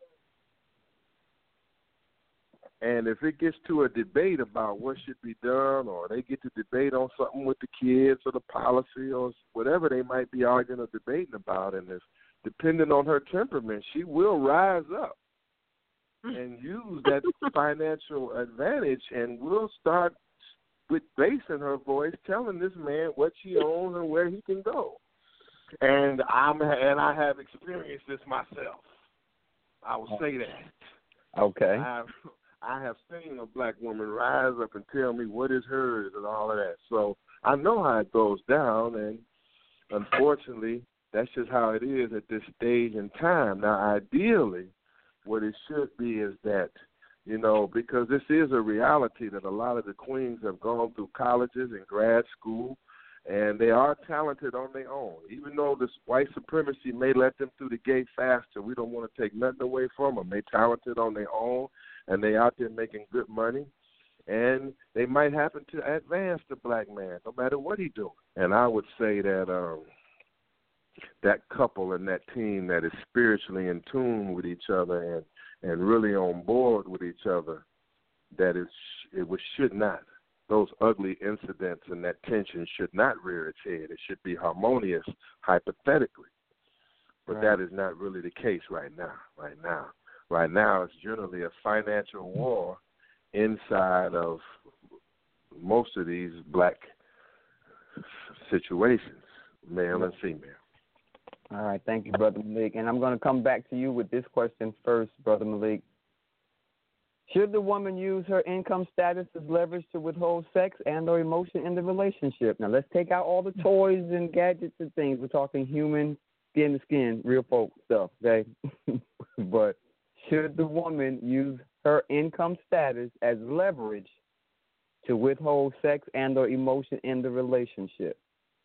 [SPEAKER 4] and if it gets to a debate about what should be done, or they get to debate on something with the kids or the policy or whatever they might be arguing or debating about, and if depending on her temperament, she will rise up and use that financial advantage and will start with bass in her voice telling this man what she owns and where he can go. And I'm and I have experienced this myself. I will say that.
[SPEAKER 2] Okay.
[SPEAKER 4] I've, I have seen a black woman rise up and tell me what is hers and all of that. So I know how it goes down, and unfortunately, that's just how it is at this stage in time. Now, ideally, what it should be is that, you know, because this is a reality that a lot of the queens have gone through colleges and grad school, and they are talented on their own. Even though this white supremacy may let them through the gate faster, we don't want to take nothing away from them. They're talented on their own, and they out there making good money, and they might happen to advance the black man, no matter what he doing. And I would say that um, that couple and that team that is spiritually in tune with each other and, and really on board with each other, that is, it was, should not. Those ugly incidents and that tension should not rear its head. It should be harmonious, hypothetically. But
[SPEAKER 2] Right.
[SPEAKER 4] that is not really the case right now. Right now. Right now, it's generally a financial war inside of most of these black situations, male and female.
[SPEAKER 2] All right. Thank you, Brother Malik. And I'm going to come back to you with this question first, Brother Malik. Should the woman use her income status as leverage to withhold sex and or emotion in the relationship? Now, let's take out all the toys and gadgets and things. We're talking human, skin to skin, real folk stuff, okay? But should the woman use her income status as leverage to withhold sex and or emotion in the relationship?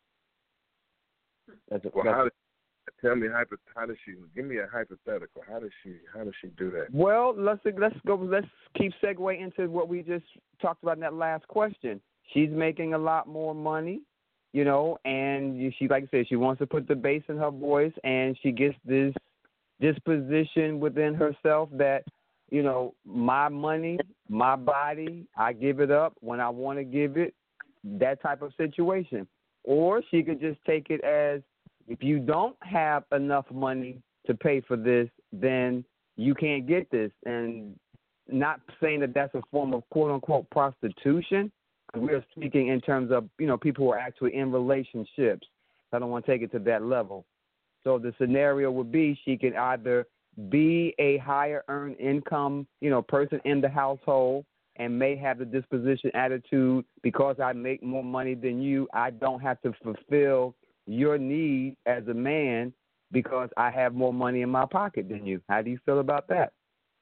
[SPEAKER 2] That's a,
[SPEAKER 4] Well,
[SPEAKER 2] that's
[SPEAKER 4] how, tell me, hypo, how does she, give me a hypothetical. How does she, how does she do that?
[SPEAKER 2] Well, let's let's go. Let's keep segue into what we just talked about in that last question. She's making a lot more money, you know, and she, like I said, she wants to put the bass in her voice, and she gets this disposition within herself that, you know, my money, my body, I give it up when I want to give it, that type of situation. Or she could just take it as, if you don't have enough money to pay for this, then you can't get this. And not saying that that's a form of quote-unquote prostitution. We are speaking in terms of, you know, people who are actually in relationships. I don't want to take it to that level. So the scenario would be she can either be a higher earned income, you know, person in the household and may have the disposition attitude, because I make more money than you, I don't have to fulfill your need as a man because I have more money in my pocket than you. How do you feel about that?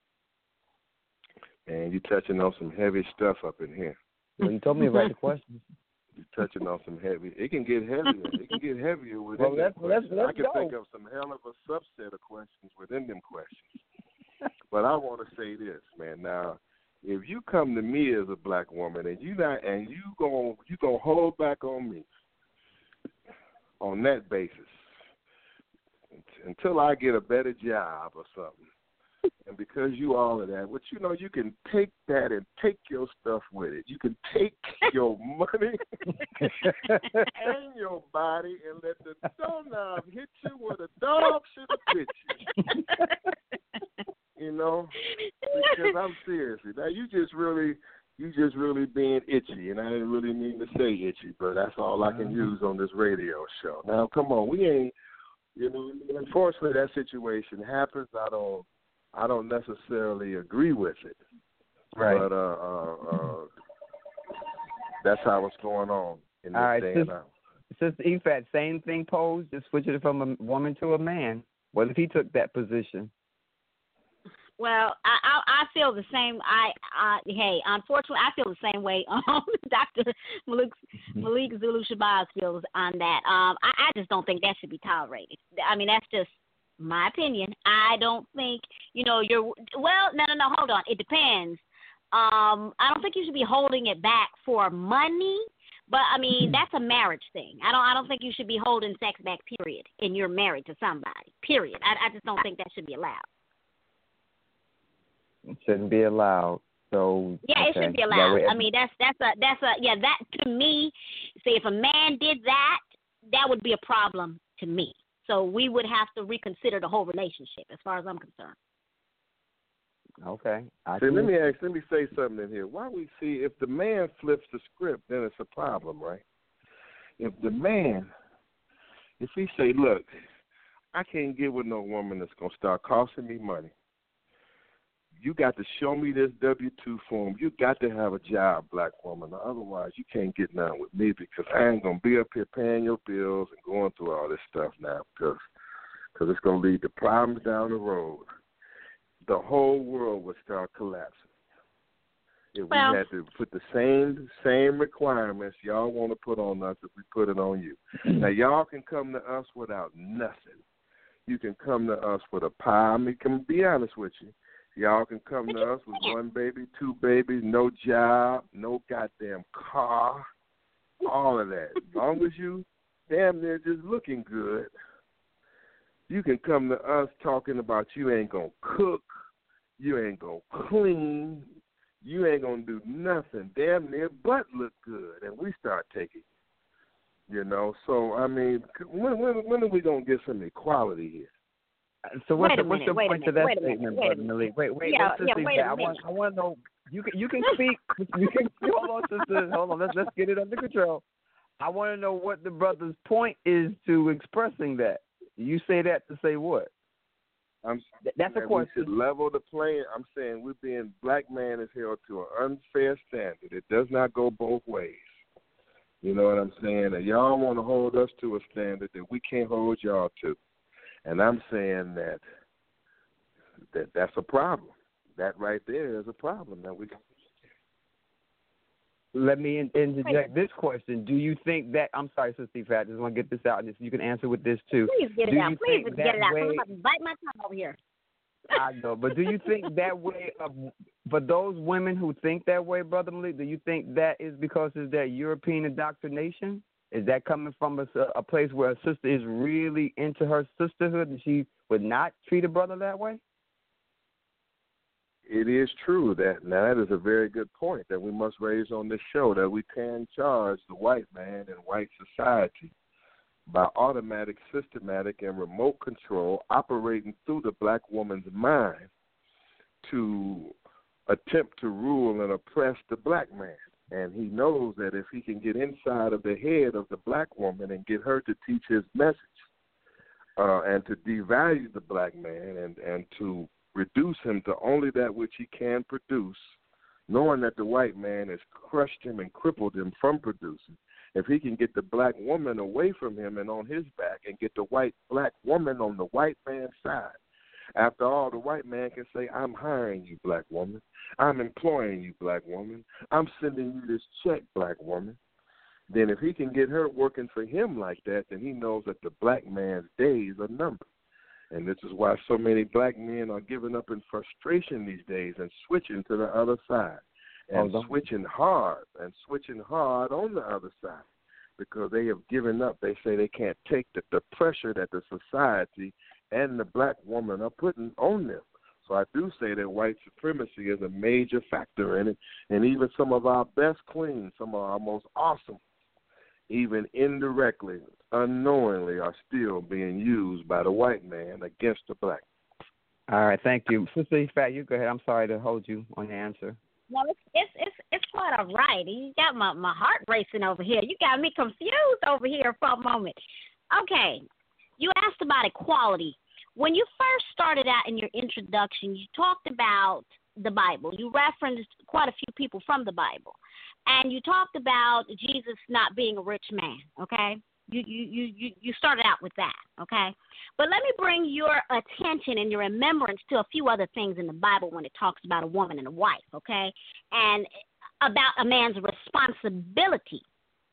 [SPEAKER 4] And you're touching on some heavy stuff up in here.
[SPEAKER 2] Well, you told me about the question.
[SPEAKER 4] You're touching on some heavy. It can get heavier. It can get heavier within
[SPEAKER 2] well, let's,
[SPEAKER 4] them
[SPEAKER 2] let's,
[SPEAKER 4] questions.
[SPEAKER 2] let's
[SPEAKER 4] I can
[SPEAKER 2] go.
[SPEAKER 4] think of some hell of a subset of questions within them questions. But I want to say this, man. Now, if you come to me as a black woman and you not and you gon' you gonna hold back on me on that basis until I get a better job or something. And because you all of that, which, you know, you can take that and take your stuff with it. You can take your money and your body and let the doorknob hit you where the dog should have bit you. You know, because I'm seriously. Now, you just really, you just really being itchy, and I didn't really mean to say itchy, but that's all I can use on this radio show. Now, come on, we ain't, you know, unfortunately that situation happens. I don't. I don't necessarily agree with it,
[SPEAKER 2] right?
[SPEAKER 4] But uh, uh, uh, that's how it's going on in this
[SPEAKER 2] All right,
[SPEAKER 4] day
[SPEAKER 2] since,
[SPEAKER 4] and now.
[SPEAKER 2] Since E F A T, same thing posed, just switching it from a woman to a man. What if he took that position?
[SPEAKER 1] Well, I, I I feel the same. I, I hey, unfortunately, I feel the same way. Um, Doctor Malik Malik Zulu Shabazz feels on that. Um, I, I just don't think that should be tolerated. I mean, that's just my opinion. I don't think, you know, you're, well, no, no, no, hold on. It depends. Um, I don't think you should be holding it back for money, but I mean, that's a marriage thing. I don't, I don't think you should be holding sex back, period, and you're married to somebody, period. I, I just don't think that should be allowed.
[SPEAKER 2] It shouldn't be allowed. So
[SPEAKER 1] yeah,
[SPEAKER 2] okay.
[SPEAKER 1] It should be allowed.
[SPEAKER 2] Way,
[SPEAKER 1] I mean, that's, that's a, that's a, yeah, that to me, say if a man did that, that would be a problem to me. So we would have to reconsider the whole relationship, as far as I'm concerned.
[SPEAKER 2] Okay. I
[SPEAKER 4] see, let me ask. Let me say something in here. Why we see if the man flips the script, then it's a problem, right? If the man, if he say, "Look, I can't get with no woman that's gonna start costing me money. You got to show me this W two form. You got to have a job, black woman. Otherwise, you can't get none with me because I ain't going to be up here paying your bills and going through all this stuff now because cause it's going to lead to problems down the road." The whole world would start collapsing. If
[SPEAKER 1] well,
[SPEAKER 4] we had to put the same same requirements y'all want to put on us if we put it on you. Now, y'all can come to us without nothing. You can come to us with a pie. I mean, can be honest with you. Y'all can come to us with one baby, two babies, no job, no goddamn car, all of that. As long as you damn near just looking good, you can come to us talking about you ain't going to cook, you ain't going to clean, you ain't going to do nothing. Damn near butt look good, and we start taking it. You know, so, I mean, when, when, when are we going to get some equality here?
[SPEAKER 2] So what's,
[SPEAKER 1] wait a
[SPEAKER 2] the, what's
[SPEAKER 1] minute,
[SPEAKER 2] your
[SPEAKER 1] wait
[SPEAKER 2] point
[SPEAKER 1] a
[SPEAKER 2] to that
[SPEAKER 1] minute,
[SPEAKER 2] statement,
[SPEAKER 1] wait a
[SPEAKER 2] Brother Malik? Wait, wait,
[SPEAKER 1] yeah,
[SPEAKER 2] let's just
[SPEAKER 1] yeah, wait a
[SPEAKER 2] I want, I want to know. You can, you can speak. You can hold on, sister. Hold on. Let's let's get it under control. I want to know what the brother's point is to expressing that. You say that to say what?
[SPEAKER 4] I'm,
[SPEAKER 2] That's a question.
[SPEAKER 4] We should level the playing. I'm saying we're being black man is held to an unfair standard. It does not go both ways. You know what I'm saying? And y'all want to hold us to a standard that we can't hold y'all to. And I'm saying that that that's a problem. That right there is a problem. Now we.
[SPEAKER 2] Let me in, interject this question. Do you think that, I'm sorry, Sister Steve, I just want to get this out. Just, you can answer with this, too.
[SPEAKER 1] Please get it
[SPEAKER 2] do
[SPEAKER 1] out. Please get it out.
[SPEAKER 2] Way,
[SPEAKER 1] I'm about to bite my tongue over here.
[SPEAKER 2] I know, but do you think that way, of, for those women who think that way, Brother Malik, do you think that is because of that European indoctrination? Is that coming from a, a place where a sister is really into her sisterhood and she would not treat a brother that way?
[SPEAKER 4] It is true that, now that is a very good point that we must raise on this show, that we can charge the white man and white society by automatic, systematic, and remote control operating through the black woman's mind to attempt to rule and oppress the black man. And he knows that if he can get inside of the head of the black woman and get her to teach his message uh, and to devalue the black man and, and to reduce him to only that which he can produce, knowing that the white man has crushed him and crippled him from producing, if he can get the black woman away from him and on his back and get the white black woman on the white man's side, after all, the white man can say, I'm hiring you, black woman. I'm employing you, black woman. I'm sending you this check, black woman. Then if he can get her working for him like that, then he knows that the black man's days are numbered. And this is why so many black men are giving up in frustration these days and switching to the other side. And oh, switching hard and switching hard on the other side because they have given up. They say they can't take the, the pressure that the society and the black woman are putting on them. So I do say that white supremacy is a major factor in it. And even some of our best queens, some of our most awesome, even indirectly, unknowingly, are still being used by the white man against the black.
[SPEAKER 2] All right, thank you. Sister Ifat, you go ahead. I'm sorry to hold you on the answer.
[SPEAKER 1] No, it's it's it's, it's quite all right. You got my, my heart racing over here. You got me confused over here for a moment. Okay, you asked about equality. When you first started out in your introduction, you talked about the Bible. You referenced quite a few people from the Bible. And you talked about Jesus not being a rich man, okay? You you you you started out with that, okay? But let me bring your attention and your remembrance to a few other things in the Bible when it talks about a woman and a wife, okay? And about a man's responsibility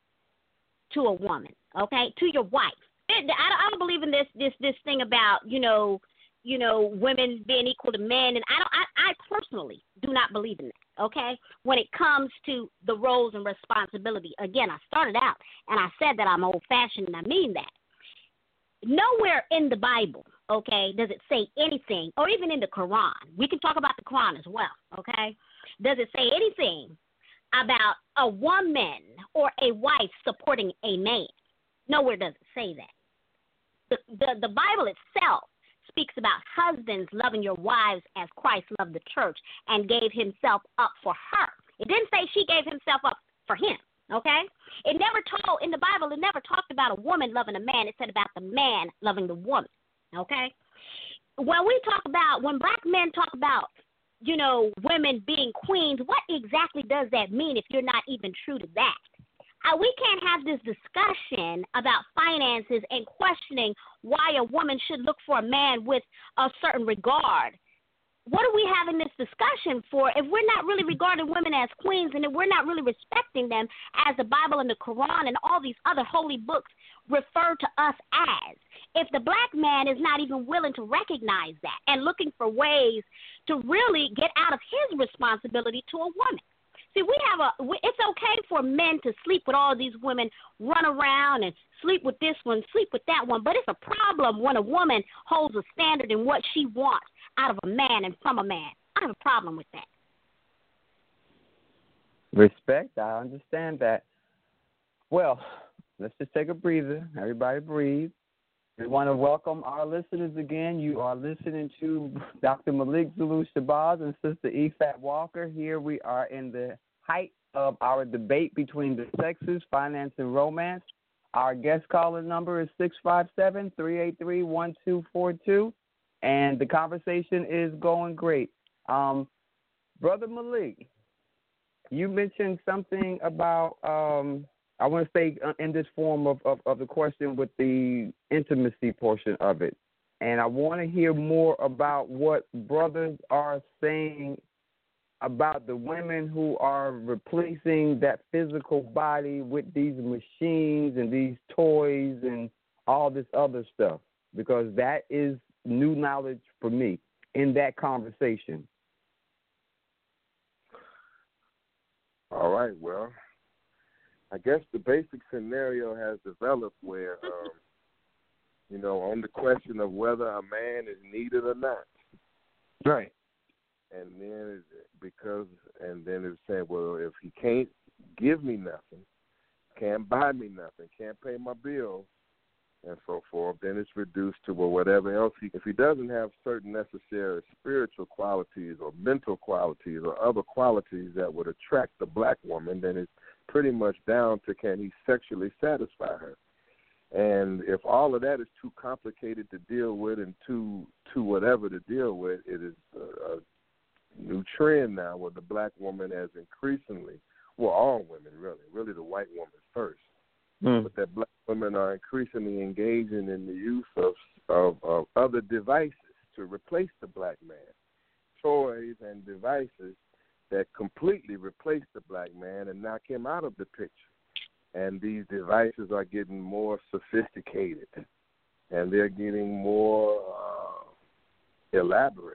[SPEAKER 1] to a woman, okay, to your wife. I don't believe in this this this thing about, you know, you know, women being equal to men, and I don't. I, I personally do not believe in that. Okay, when it comes to the roles and responsibility. Again, I started out and I said that I'm old-fashioned, and I mean that. Nowhere in the Bible, okay, does it say anything, or even in the Quran. We can talk about the Quran as well. Okay, does it say anything about a woman or a wife supporting a man? Nowhere does it say that. The, the, the Bible itself speaks about husbands loving your wives as Christ loved the church and gave himself up for her. It didn't say she gave himself up for him, okay? It never told, in the Bible, it never talked about a woman loving a man. It said about the man loving the woman, okay? When we talk about, when black men talk about, you know, women being queens, what exactly does that mean if you're not even true to that? Uh, we can't have this discussion about finances and questioning why a woman should look for a man with a certain regard. What are we having this discussion for if we're not really regarding women as queens and if we're not really respecting them as the Bible and the Quran and all these other holy books refer to us as? If the black man is not even willing to recognize that and looking for ways to really get out of his responsibility to a woman. See, we have a. We, it's okay for men to sleep with all these women, run around and sleep with this one, sleep with that one. But it's a problem when a woman holds a standard in what she wants out of a man and from a man. I have a problem with that.
[SPEAKER 2] Respect. I understand that. Well, let's just take a breather. Everybody breathe. We want to welcome our listeners again. You are listening to Doctor Malik Zulu Shabazz and Sister Ifat Walker. Here we are in the height of our debate between the sexes, finance and romance. Our guest caller number is six five seven, three eight three, one two four two, and the conversation is going great. Um, Brother Malik, you mentioned something about um, – I want to stay in this form of, of, of the question with the intimacy portion of it. And I want to hear more about what brothers are saying about the women who are replacing that physical body with these machines and these toys and all this other stuff, because that is new knowledge for me in that conversation.
[SPEAKER 4] All right, well. I guess the basic scenario has developed where, um, you know, on the question of whether a man is needed or not.
[SPEAKER 2] Right.
[SPEAKER 4] And then because, and then it's saying, well, if he can't give me nothing, can't buy me nothing, can't pay my bill, and so forth, then it's reduced to, well, whatever else. He, if he doesn't have certain necessary spiritual qualities or mental qualities or other qualities that would attract the black woman, then it's pretty much down to can he sexually satisfy her. And if all of that is too complicated to deal with and too, too whatever to deal with, it is a, a new trend now where the black woman has increasingly, well, all women really, really the white woman first, mm. but that black women are increasingly engaging in the use of, of, of other devices to replace the black man, toys and devices that completely replace the black man and knock him out of the picture. And these devices are getting more sophisticated, and they're getting more uh, elaborate.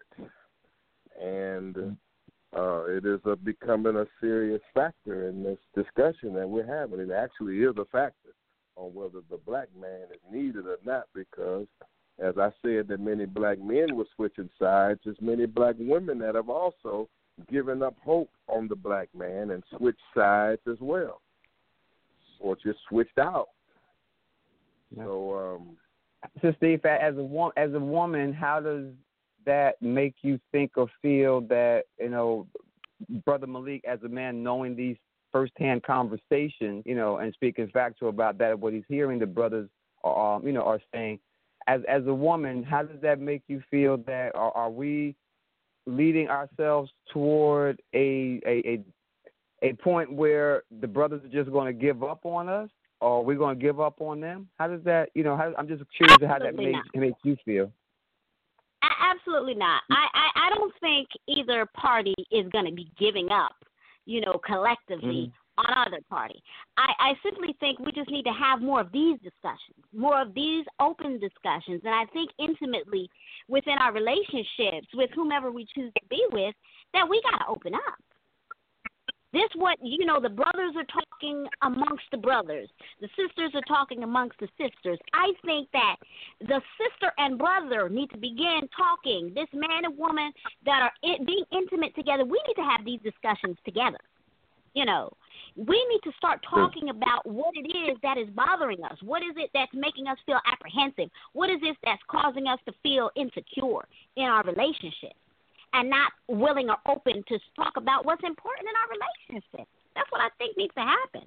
[SPEAKER 4] And uh, it is a, becoming a serious factor in this discussion that we're having. It actually is a factor on whether the black man is needed or not, because, as I said, that many black men were switching sides, there's many black women that have also given up hope on the black man and switched sides as well, or just switched out. Yeah. So, um,
[SPEAKER 2] so Steve, as a wo- as a woman, how does that make you think or feel that, you know, Brother Malik, as a man, knowing these firsthand conversations, you know, and speaking factual about that, what he's hearing the brothers, are, um, you know, are saying, as as a woman, how does that make you feel that are, are we leading ourselves toward a a, a a point where the brothers are just going to give up on us, or are we going to give up on them? How does that, you know, how, I'm just curious how that makes, makes you feel.
[SPEAKER 1] Absolutely not. I, I, I don't think either party is going to be giving up, you know, collectively mm-hmm. on either party. I, I simply think we just need to have more of these discussions, more of these open discussions. And I think intimately within our relationships with whomever we choose to be with, that we got to open up. This what, you know, the brothers are talking amongst the brothers. The sisters are talking amongst the sisters. I think that the sister and brother need to begin talking. This man and woman that are in, being intimate together, we need to have these discussions together. You know, we need to start talking about what it is that is bothering us. What is it that's making us feel apprehensive? What is it that's causing us to feel insecure in our relationship? And not willing or open to talk about what's important in our relationship. That's what I think needs to happen.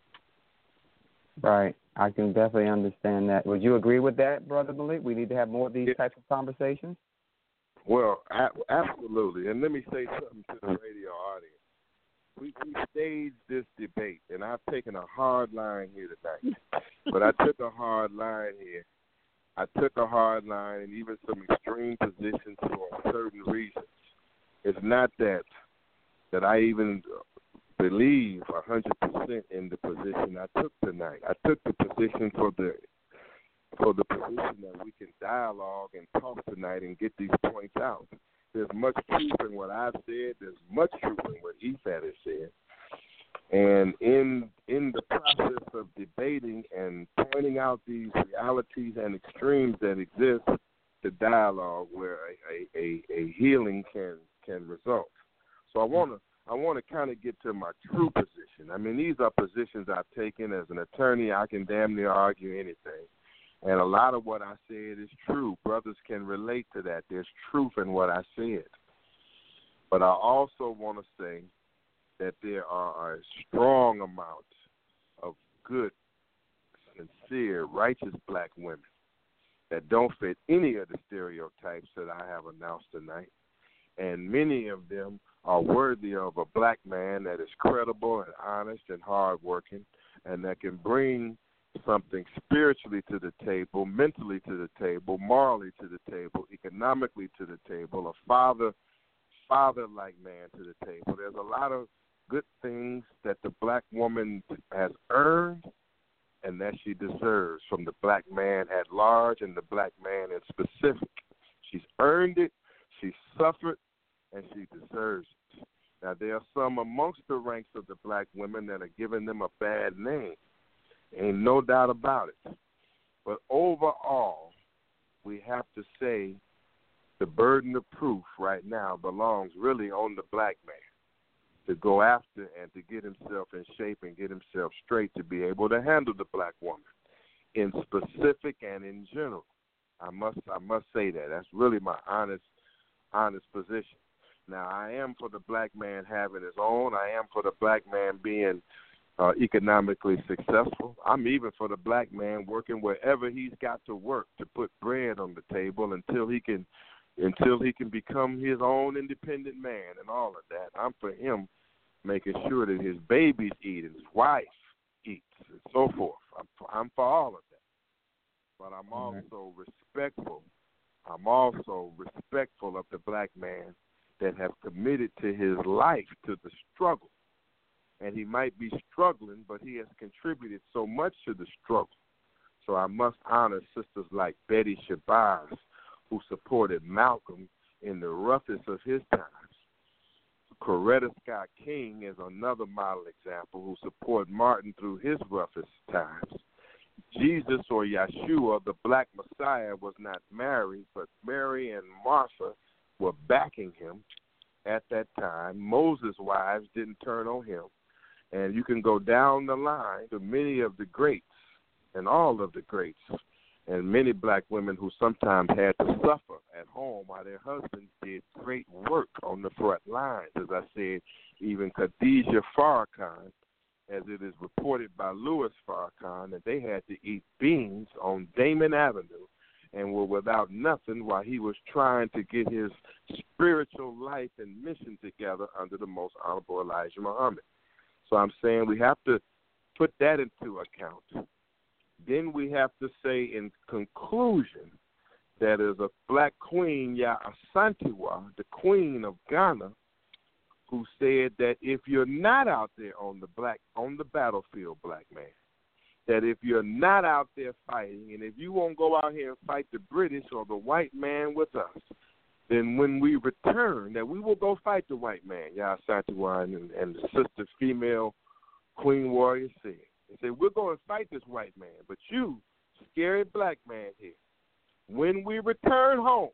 [SPEAKER 2] Right. I can definitely understand that. Would you agree with that, Brother Malik? We need to have more of these types of conversations?
[SPEAKER 4] Well, absolutely. And let me say something to the radio audience. We, we staged this debate, and I've taken a hard line here tonight. But I took a hard line here. I took a hard line and even some extreme positions for certain reasons. It's not that that I even believe one hundred percent in the position I took tonight. I took the position for the for the position that we can dialogue and talk tonight and get these points out. There's much truth in what I've said. There's much truth in what Ifat has said. And in in the process of debating and pointing out these realities and extremes that exist, the dialogue where a, a, a healing can can result. So I want to I want to kind of get to my true position. I mean, these are positions I've taken as an attorney. I can damn near argue anything. And a lot of what I said is true. Brothers can relate to that. There's truth in what I said. But I also want to say that there are a strong amount of good, sincere, righteous black women that don't fit any of the stereotypes that I have announced tonight. And many of them are worthy of a black man that is credible and honest and hardworking and that can bring something spiritually to the table, mentally to the table, morally to the table, economically to the table, a father, father-like man to the table. There's a lot of good things that the black woman has earned and that she deserves from the black man at large and the black man in specific. She's earned it, she's suffered, and she deserves it. Now, Now, there are some amongst the ranks of the black women that are giving them a bad name. Ain't no doubt about it. But overall, we have to say the burden of proof right now belongs really on the black man to go after and to get himself in shape and get himself straight to be able to handle the black woman in specific and in general. I must I must say that. That's really my honest honest position. Now, I am for the black man having his own. I am for the black man being uh, economically successful. I'm even for the black man working wherever he's got to work to put bread on the table until he can until he can become his own independent man and all of that. I'm for him making sure that his babies eat and his wife eats and so forth. I'm for, I'm for all of that. But I'm also respectful. I'm also respectful of the black man that have committed to his life to the struggle. And he might be struggling, but he has contributed so much to the struggle. So I must honor sisters like Betty Shabazz, who supported Malcolm in the roughest of his times. Coretta Scott King is another model example who supported Martin through his roughest times. Jesus, or Yeshua, the black Messiah, was not married, but Mary and Martha were backing him at that time. Moses' wives didn't turn on him. And you can go down the line to many of the greats and all of the greats and many black women who sometimes had to suffer at home while their husbands did great work on the front lines. As I said, even Khadijah Farrakhan, as it is reported by Louis Farrakhan, that they had to eat beans on Damon Avenue and were without nothing while he was trying to get his spiritual life and mission together under the most honorable Elijah Muhammad. So I'm saying we have to put that into account. Then we have to say in conclusion that as a black queen, Ya Asantewaa, the queen of Ghana, who said that if you're not out there on the black on the battlefield, black man, that if you're not out there fighting, and if you won't go out here and fight the British or the white man with us, then when we return, that we will go fight the white man, Ya Asantewaa, and, and the sister female queen warrior said. They said, we're going to fight this white man, but you, scary black man here, when we return home,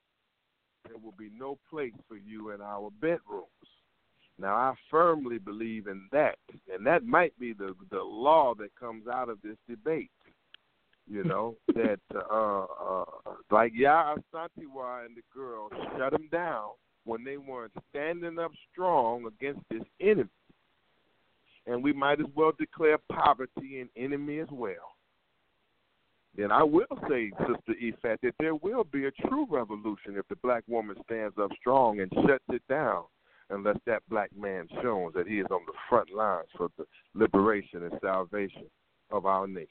[SPEAKER 4] there will be no place for you in our bedrooms. Now, I firmly believe in that, and that might be the, the law that comes out of this debate, you know, that uh, uh, like Ya Asantewaa and the girls shut them down when they weren't standing up strong against this enemy. And we might as well declare poverty an enemy as well. Then I will say, Sister Ifat, that there will be a true revolution if the black woman stands up strong and shuts it down, unless that black man shows that he is on the front lines for the liberation and salvation of our nation.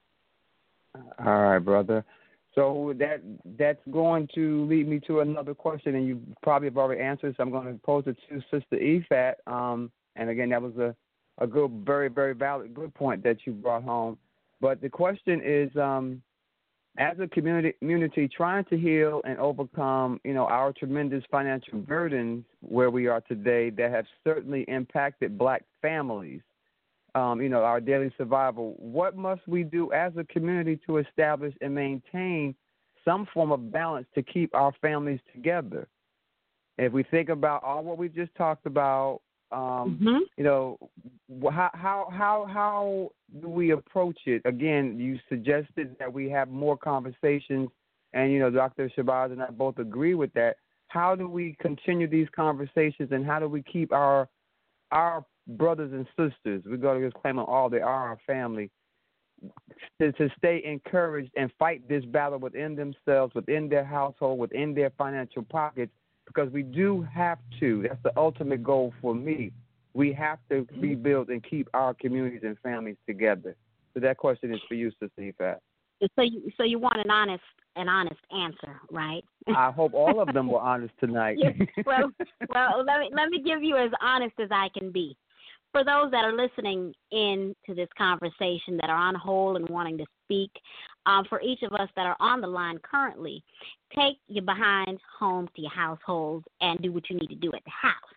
[SPEAKER 2] All right, brother. So that that's going to lead me to another question, and you probably have already answered, so I'm going to pose it to Sister Ifat. Um, and again, that was a A good, very, very valid, good point that you brought home. But the question is, um, as a community, community trying to heal and overcome, you know, our tremendous financial burdens where we are today that have certainly impacted black families, um, you know, our daily survival, what must we do as a community to establish and maintain some form of balance to keep our families together? If we think about all what we just talked about, Um, mm-hmm. you know, how how how how do we approach it? Again, you suggested that we have more conversations, and you know, Doctor Shabazz and I both agree with that. How do we continue these conversations, and how do we keep our our brothers and sisters, we're going to just claim them all, they are our family, to, to stay encouraged and fight this battle within themselves, within their household, within their financial pockets? Because we do have to. That's the ultimate goal for me. We have to rebuild and keep our communities and families together. So that question is for you, Sister Ifat.
[SPEAKER 1] So you, so you want an honest, an honest answer, right?
[SPEAKER 2] I hope all of them were honest tonight.
[SPEAKER 1] Yeah, well, well, let me let me give you as honest as I can be. For those that are listening in to this conversation, that are on hold and wanting to speak, um, for each of us that are on the line currently, take your behind home to your households and do what you need to do at the house.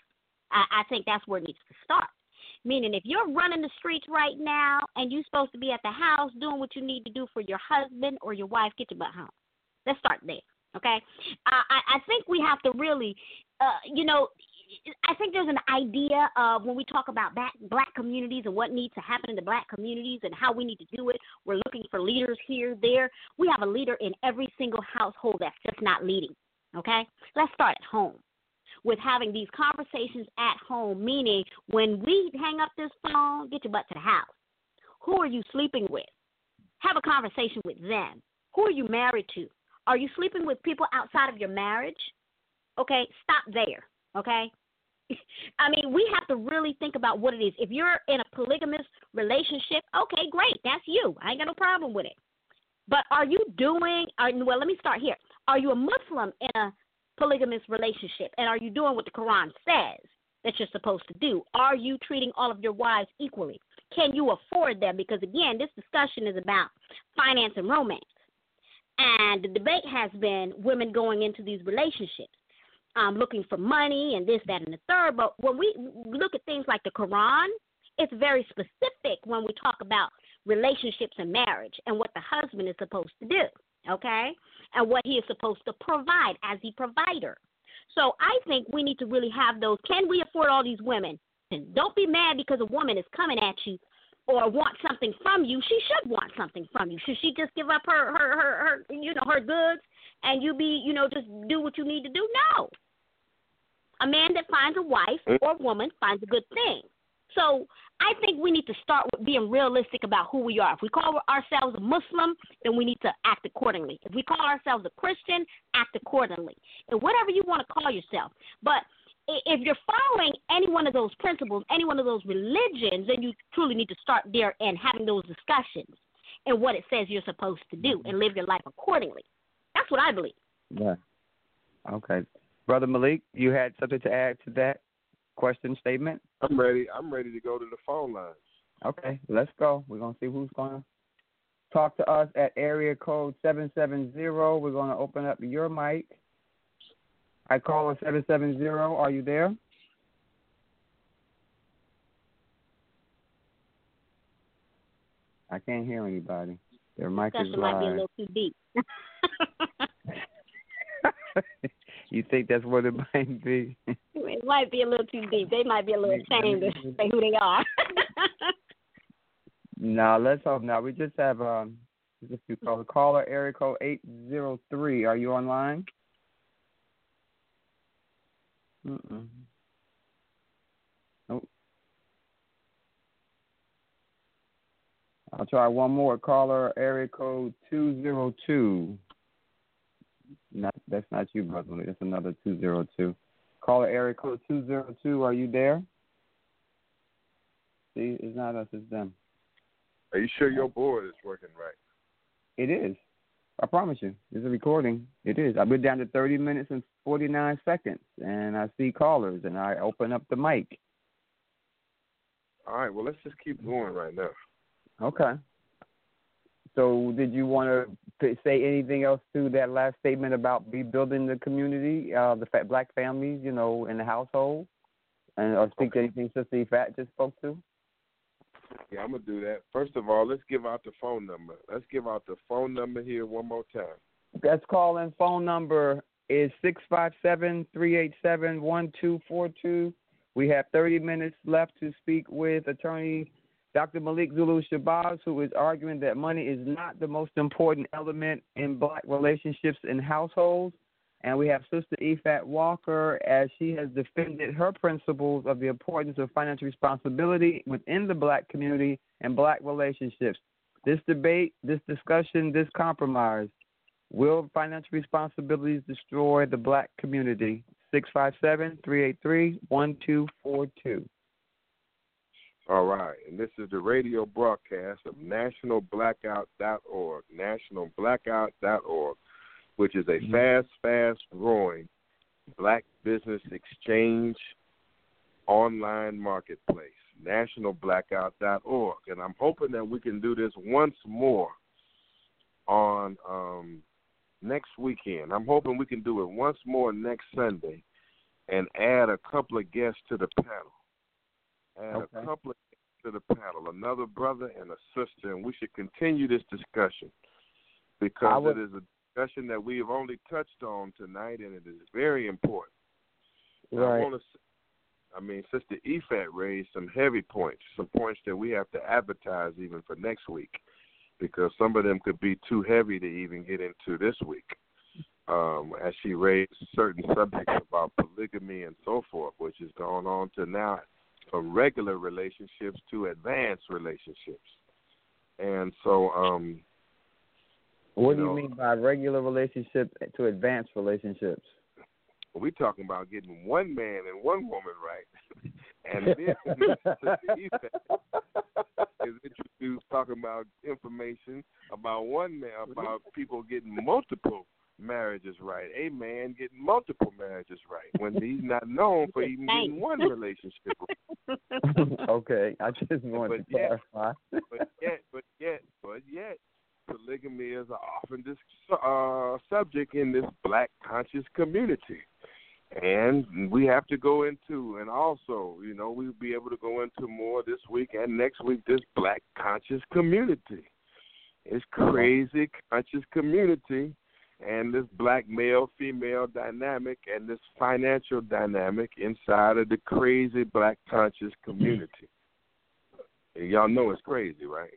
[SPEAKER 1] I, I think that's where it needs to start. Meaning if you're running the streets right now and you're supposed to be at the house doing what you need to do for your husband or your wife, get your butt home. Let's start there, okay? I, I, I think we have to really, uh, you know, I think there's an idea of when we talk about black, black communities and what needs to happen in the black communities and how we need to do it, we're looking for leaders here, there. We have a leader in every single household that's just not leading, okay? Let's start at home with having these conversations at home, meaning when we hang up this phone, get your butt to the house. Who are you sleeping with? Have a conversation with them. Who are you married to? Are you sleeping with people outside of your marriage? Okay, stop there, okay? I mean, we have to really think about what it is. If you're in a polygamous relationship, okay, great, that's you. I ain't got no problem with it. But are you doing, well, let me start here. Are you a Muslim in a polygamous relationship, and are you doing what the Quran says that you're supposed to do? Are you treating all of your wives equally? Can you afford them? Because, again, this discussion is about finance and romance. And the debate has been women going into these relationships, um, looking for money and this, that, and the third. But when we look at things like the Quran, it's very specific when we talk about relationships and marriage and what the husband is supposed to do, okay, and what he is supposed to provide as the provider. So I think we need to really have those. Can we afford all these women? And don't be mad because a woman is coming at you or want something from you. She should want something from you. Should she just give up her, her, her, her you know, her goods and you be, you know, just do what you need to do? No. A man that finds a wife or a woman finds a good thing. So I think we need to start with being realistic about who we are. If we call ourselves a Muslim, then we need to act accordingly. If we call ourselves a Christian, act accordingly. And whatever you want to call yourself. But if you're following any one of those principles, any one of those religions, then you truly need to start there and having those discussions and what it says you're supposed to do and live your life accordingly. That's what I believe.
[SPEAKER 2] Yeah. Okay. Brother Malik, you had something to add to that question statement?
[SPEAKER 4] I'm ready. I'm ready to go to the phone lines.
[SPEAKER 2] Okay, let's go. We're going to see who's going to talk to us at area code seven seven zero. We're going to open up your mic. I call on seven seven zero. Are you there? I can't hear anybody. Their mic is live.
[SPEAKER 1] might be a little too deep.
[SPEAKER 2] You think that's what it might be?
[SPEAKER 1] It might be a little too deep. They might be a little ashamed to say who they are.
[SPEAKER 2] No, let's hope not. We just have um, just you call caller area code eight zero three. Are you online? Mm-mm. Nope. I'll try one more. Caller area code two zero two. Not, that's not you, brother. That's another two zero two. Caller area code two zero two. Are you there? See, it's not us, it's them.
[SPEAKER 4] Are you sure your board is working right?
[SPEAKER 2] It is. I promise you. It's a recording. It is. I've been down to thirty minutes and forty-nine seconds, and I see callers, and I open up the mic.
[SPEAKER 4] All right, well, let's just keep going right now.
[SPEAKER 2] Okay. So did you want to say anything else to that last statement about rebuilding the community, uh, the fat black families, you know, in the household? And or speak
[SPEAKER 4] okay.
[SPEAKER 2] to anything Sister Fat just spoke to?
[SPEAKER 4] Yeah, I'm going to do that. First of all, let's give out the phone number. Let's give out the phone number here one more time.
[SPEAKER 2] That's call-in phone number is six five seven, three eight seven, one two four two. We have thirty minutes left to speak with attorney Doctor Malik Zulu Shabazz, who is arguing that money is not the most important element in black relationships and households. And we have Sister Ifat Walker, as she has defended her principles of the importance of financial responsibility within the black community and black relationships. This debate, this discussion, this compromise, will financial responsibilities destroy the black community? six five seven, three eight three, one two four two.
[SPEAKER 4] All right, and this is the radio broadcast of national blackout dot org, national blackout dot org, which is a mm-hmm. fast, fast-growing black business exchange online marketplace, national blackout dot org. And I'm hoping that we can do this once more on um, next weekend. I'm hoping we can do it once more next Sunday. and add a couple of guests to the panel. Add
[SPEAKER 2] Okay.
[SPEAKER 4] a couple of guests to the panel, another brother and a sister, and we should continue this discussion because
[SPEAKER 2] would,
[SPEAKER 4] it is a discussion that we have only touched on tonight, and it is very important.
[SPEAKER 2] right.
[SPEAKER 4] I want to, I mean, Sister Ifat raised some heavy points, some points that we have to advertise even for next week, because some of them could be too heavy to even get into this week. Um, as she raised certain subjects about polygamy and so forth, which has gone on to now from regular relationships to advanced relationships. And so, um,
[SPEAKER 2] What
[SPEAKER 4] you
[SPEAKER 2] do you
[SPEAKER 4] know,
[SPEAKER 2] mean by regular relationships to advanced relationships?
[SPEAKER 4] we're talking about getting one man and one woman right. And then Sister Ifat is introduced talking about information about one man, about people getting multiple marriages right. A man getting multiple marriages right when he's not known for even getting one relationship right.
[SPEAKER 2] Okay, I just wanted
[SPEAKER 4] But
[SPEAKER 2] to
[SPEAKER 4] yet,
[SPEAKER 2] clarify.
[SPEAKER 4] but yet, but yet, but yet, polygamy is an often dis- uh, subject in this black conscious community. And we have to go into, and also, you know, we'll be able to go into more this week and next week, this black conscious community. It's crazy conscious community, and this black male-female dynamic and this financial dynamic inside of the crazy black conscious community. And y'all know it's crazy, right?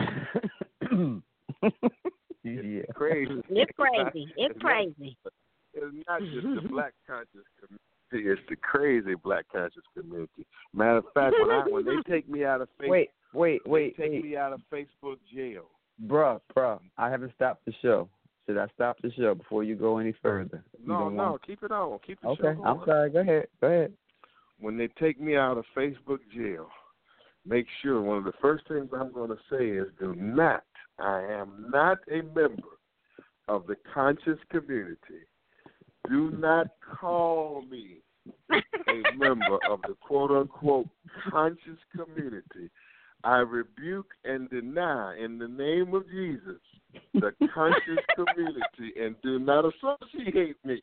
[SPEAKER 2] Yeah.
[SPEAKER 4] It's crazy.
[SPEAKER 1] It's crazy. It's
[SPEAKER 4] It's
[SPEAKER 1] crazy.
[SPEAKER 4] It's not just the black conscious community; it's the crazy black conscious community. Matter of fact, when I when they take me out of Facebook,
[SPEAKER 2] Wait, wait, wait,
[SPEAKER 4] they take
[SPEAKER 2] wait.
[SPEAKER 4] me out of Facebook jail.
[SPEAKER 2] Bruh, bruh, I haven't stopped the show. Should I stop the show before you go any further? You
[SPEAKER 4] No,
[SPEAKER 2] don't
[SPEAKER 4] no,
[SPEAKER 2] want-
[SPEAKER 4] keep it on, keep the
[SPEAKER 2] Okay,
[SPEAKER 4] show going.
[SPEAKER 2] I'm sorry. Go ahead. Go ahead.
[SPEAKER 4] When they take me out of Facebook jail, make sure one of the first things I'm going to say is, do not, I am not a member of the conscious community. Do not call me a member of the quote-unquote conscious community. I rebuke and deny in the name of Jesus the conscious community and do not associate me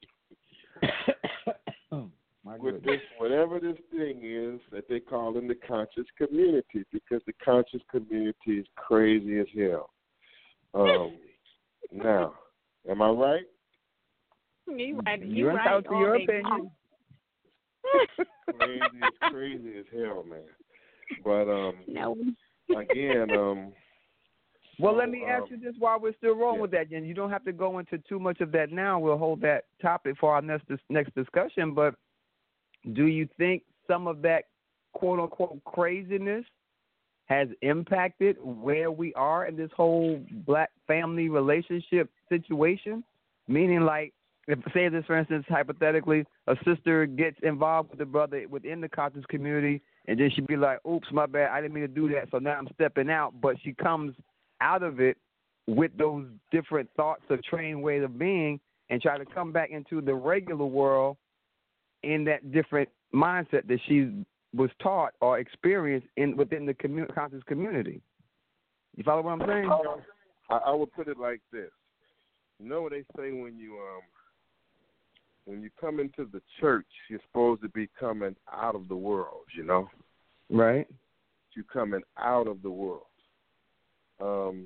[SPEAKER 2] My
[SPEAKER 4] with
[SPEAKER 2] goodness.
[SPEAKER 4] this, whatever this thing is that they call in the conscious community, because the conscious community is crazy as hell. Um, now, am I right?
[SPEAKER 1] You right. You
[SPEAKER 2] You're
[SPEAKER 1] right.
[SPEAKER 2] entitled to
[SPEAKER 1] all
[SPEAKER 2] your
[SPEAKER 1] day
[SPEAKER 2] opinion.
[SPEAKER 4] Crazy is crazy as hell, man. But um,
[SPEAKER 1] No.
[SPEAKER 4] again, um,
[SPEAKER 2] Well,
[SPEAKER 4] so,
[SPEAKER 2] let me ask
[SPEAKER 4] um,
[SPEAKER 2] you this while we're still rolling
[SPEAKER 4] yeah.
[SPEAKER 2] with that, Jen. You don't have to go into too much of that now. We'll hold that topic for our next next discussion. But do you think some of that quote unquote craziness has impacted where we are in this whole black family relationship situation? Meaning, like, if say this, for instance, hypothetically, a sister gets involved with a brother within the conscious community, and then she'd be like, "Oops, my bad, I didn't mean to do that, so now I'm stepping out." But she comes out of it with those different thoughts or trained ways of being, and try to come back into the regular world in that different mindset that she was taught or experienced in within the commu- conscious community. You follow what I'm saying?
[SPEAKER 4] I, I would put it like this. You know what they say when you um when you come into the church, you're supposed to be coming out of the world, you know?
[SPEAKER 2] Right.
[SPEAKER 4] You're coming out of the world. Um,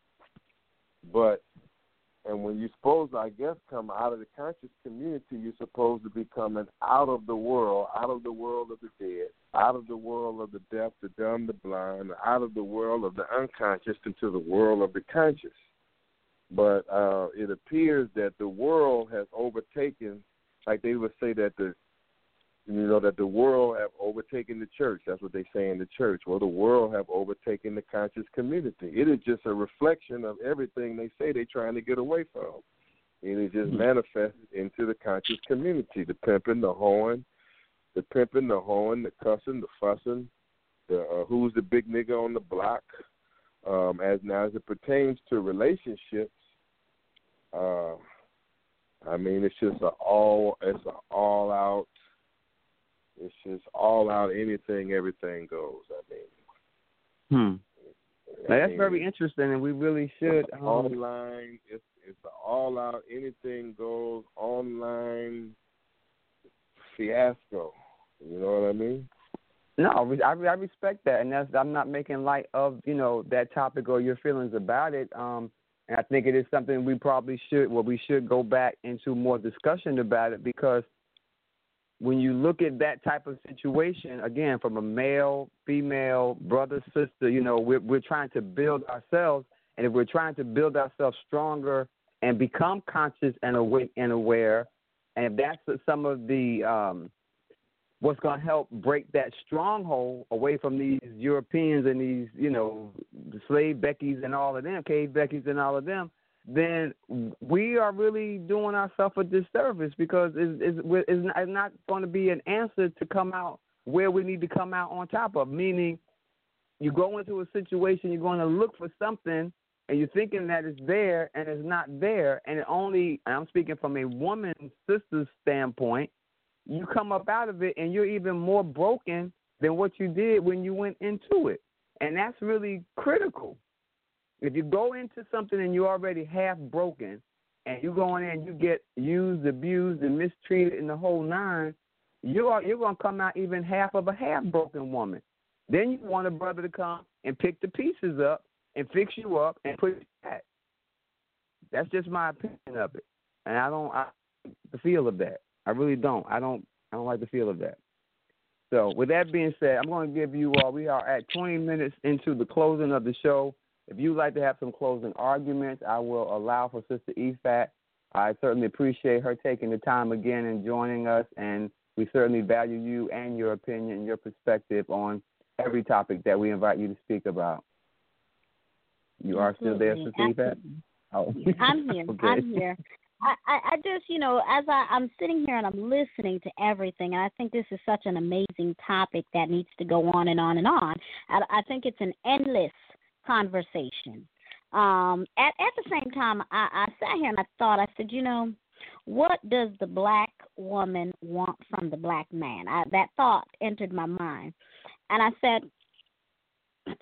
[SPEAKER 4] but, and when you're supposed to, I guess, come out of the conscious community, you're supposed to be coming out of the world, out of the world of the dead, out of the world of the deaf, the dumb, the blind, out of the world of the unconscious into the world of the conscious. But uh, it appears that the world has overtaken, like they would say that the, you know, that the world have overtaken the church. That's what they say in the church. Well, the world have overtaken the conscious community. It is just a reflection of everything they say they're trying to get away from. It is just manifested into the conscious community, the pimping, the hoeing, the pimping, the hoeing, the cussing, the fussing, the uh, who's the big nigga on the block. Um, as now as it pertains to relationships, uh, I mean, it's just a all it's an all out. It's just all out. Anything, everything goes. I mean,
[SPEAKER 2] Hmm. Now, that's
[SPEAKER 4] I
[SPEAKER 2] very
[SPEAKER 4] mean,
[SPEAKER 2] interesting, and we really should. Um,
[SPEAKER 4] online. It's it's an all out. Anything goes online. fiasco. You know what I mean?
[SPEAKER 2] No, I, I respect that, and that's I'm not making light of you know that topic or your feelings about it. Um, and I think it is something we probably should, well, we should go back into more discussion about it, because when you look at that type of situation, again, from a male, female, brother, sister, you know, we're we're trying to build ourselves, and if we're trying to build ourselves stronger and become conscious and awake and aware, and if that's some of the um, what's going to help break that stronghold away from these Europeans and these, you know, the slave Beckys and all of them, cave Beckys and all of them, then we are really doing ourselves a disservice, because it's, it's, it's not going to be an answer to come out where we need to come out on top of, meaning you go into a situation, you're going to look for something, and you're thinking that it's there, and it's not there, and it only, and I'm speaking from a woman's sister's standpoint, you come up out of it and you're even more broken than what you did when you went into it. And that's really critical. If you go into something and you're already half broken, and you go in there and you get used, abused, and mistreated in the whole nine, you are, you're going to come out even half of a half-broken woman. Then you want a brother to come and pick the pieces up and fix you up and put you back. That's just my opinion of it. And I don't I like the feel of that. I really don't. I don't I don't like the feel of that. So with that being said, I'm going to give you all, we are at twenty minutes into the closing of the show. If you'd like to have some closing arguments, I will allow for Sister E FAT. I certainly appreciate her taking the time again and joining us, and we certainly value you and your opinion and your perspective on every topic that we invite you to speak about. You are still there, Sister E FAT?
[SPEAKER 1] Oh. I'm here. Okay. I'm here. I, I, I just, you know, as I, I'm sitting here and I'm listening to everything, and I think this is such an amazing topic that needs to go on and on and on. I, I think it's an endless conversation. Um, at, at the same time, I, I sat here and I thought, I said, you know, what does the black woman want from the black man? I, that thought entered my mind. And I said,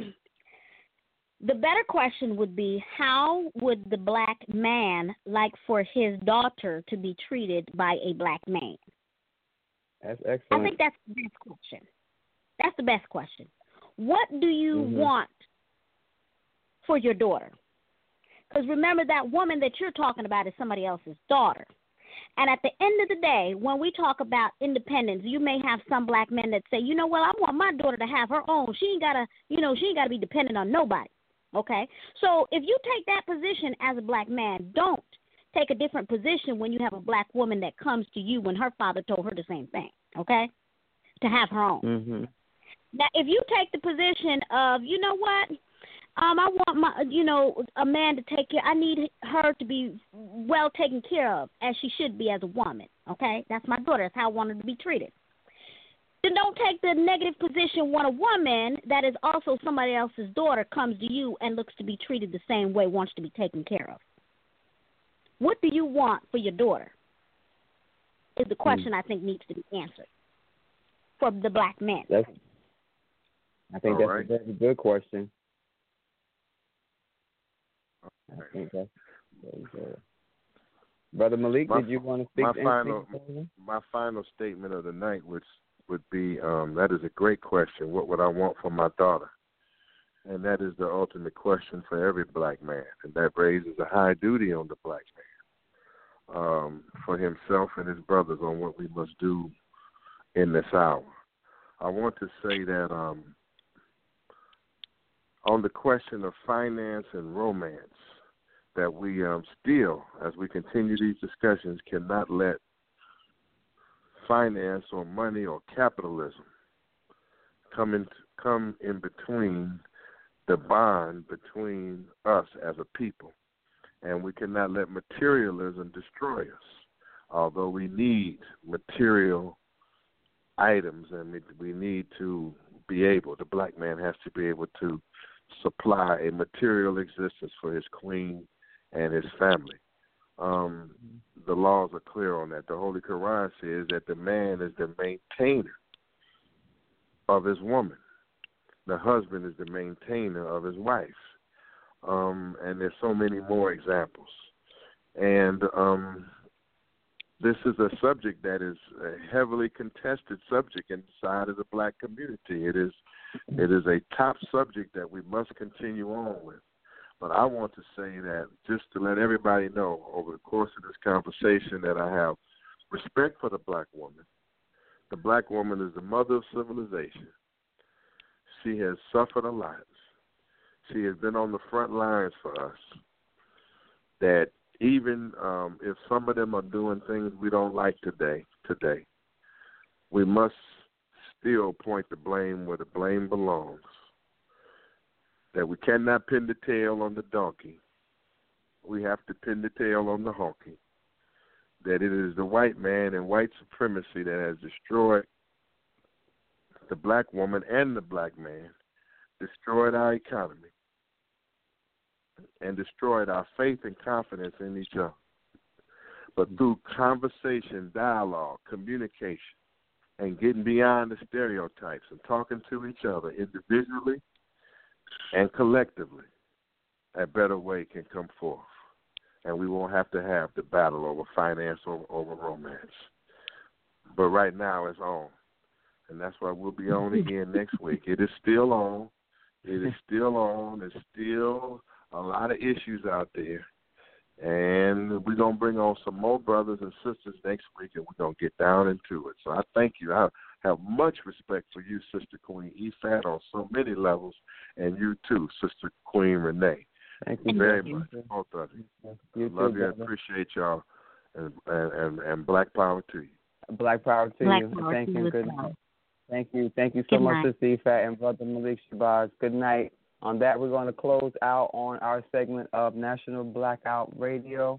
[SPEAKER 1] the better question would be, how would the black man like for his daughter to be treated by a black man?
[SPEAKER 2] That's excellent.
[SPEAKER 1] I think that's the best question. That's the best question. What do you mm-hmm. want for your daughter? Because remember, that woman that you're talking about is somebody else's daughter. And at the end of the day, when we talk about independence, you may have some black men that say, you know what, I want my daughter to have her own. She ain't gotta, you know, she ain't gotta be dependent on nobody. Okay? So if you take that position as a black man, don't take a different position when you have a black woman that comes to you when her father told her the same thing, okay, to have her own.
[SPEAKER 2] Mm-hmm.
[SPEAKER 1] Now, if you take the position of, you know what, um, I want my, you know, a man to take care, I need her to be well taken care of, as she should be as a woman, okay? That's my daughter. That's how I want her to be treated. Then don't take the negative position when a woman that is also somebody else's daughter comes to you and looks to be treated the same way, wants to be taken care of. What do you want for your daughter is the question mm. I think needs to be answered for the black men.
[SPEAKER 2] That's, I think
[SPEAKER 4] All
[SPEAKER 2] that's
[SPEAKER 4] right.
[SPEAKER 2] a very good question. I think that's very good. Brother Malik,
[SPEAKER 4] my,
[SPEAKER 2] did you want to speak?
[SPEAKER 4] My
[SPEAKER 2] to
[SPEAKER 4] final, my final statement of the night would would be um, that is a great question. What would I want for my daughter? And that is the ultimate question for every black man, and that raises a high duty on the black man um, for himself and his brothers on what we must do in this hour. I want to say that um, on the question of finance and romance, that we um, still, as we continue these discussions, cannot let finance or money or capitalism come in, come in between the bond between us as a people. And we cannot let materialism destroy us, although we need material items and we, we need to be able, the black man has to be able to supply a material existence for his queen and his family. Um, the laws are clear on that. The Holy Quran says that the man is the maintainer of his woman. The husband is the maintainer of his wife. Um, and there's so many more examples. And um, this is a subject that is a heavily contested subject inside of the black community. It is it is a top subject that we must continue on with. But I want to say that just to let everybody know over the course of this conversation that I have respect for the black woman. The black woman is the mother of civilization. She has suffered a lot. She has been on the front lines for us. That even um, if some of them are doing things we don't like today, today, we must still point the blame where the blame belongs. That we cannot pin the tail on the donkey. We have to pin the tail on the honky. That it is the white man and white supremacy that has destroyed the black woman and the black man, destroyed our economy, and destroyed our faith and confidence in each other. But through conversation, dialogue, communication, and getting beyond the stereotypes and talking to each other individually and collectively, a better way can come forth. And we won't have to have the battle over finance or over romance. But right now it's on. And that's why we'll be on again next week. It is still on. It is still on. There's still a lot of issues out there. And we're going to bring on some more brothers and sisters next week, and we're going to get down into it. So I thank you. I have much respect for you, Sister Queen Efat, on so many levels, and you too, Sister Queen Renee.
[SPEAKER 2] Thank you
[SPEAKER 4] very
[SPEAKER 2] very
[SPEAKER 4] much, both of you.
[SPEAKER 2] You
[SPEAKER 4] I love
[SPEAKER 2] too,
[SPEAKER 4] you and
[SPEAKER 2] brother.
[SPEAKER 4] appreciate y'all, and, and, and, and black power to you.
[SPEAKER 2] Black power to
[SPEAKER 1] Black
[SPEAKER 2] you.
[SPEAKER 1] power
[SPEAKER 2] Thank
[SPEAKER 1] to
[SPEAKER 2] you.
[SPEAKER 1] you as
[SPEAKER 2] Good
[SPEAKER 1] well.
[SPEAKER 2] night. Thank you. Thank you so
[SPEAKER 1] Good
[SPEAKER 2] much,
[SPEAKER 1] night.
[SPEAKER 2] Sister Efat and Brother Malik Shabazz. Good night. On that, we're going to close out on our segment of National Blackout Radio.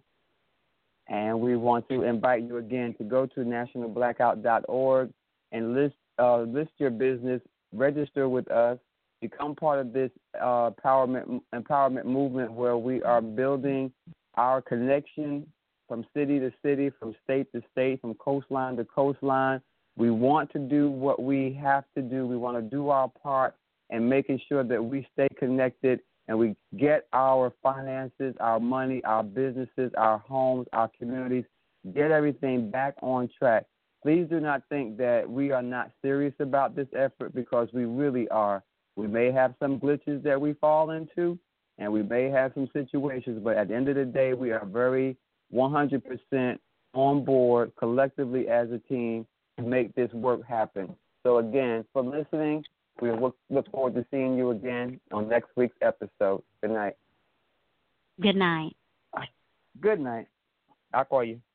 [SPEAKER 2] And we want to invite you again to go to national blackout dot org and list uh, list your business, register with us, become part of this uh, empowerment empowerment movement where we are building our connection from city to city, from state to state, from coastline to coastline. We want to do what we have to do. We want to do our part in making sure that we stay connected and we get our finances, our money, our businesses, our homes, our communities, get everything back on track. Please do not think that we are not serious about this effort, because we really are. We may have some glitches that we fall into, and we may have some situations, but at the end of the day, we are very one hundred percent on board collectively as a team to make this work happen. So again, for listening, we look, look forward to seeing you again on next week's episode. Good night.
[SPEAKER 1] Good night.
[SPEAKER 2] Good night. I'll call you.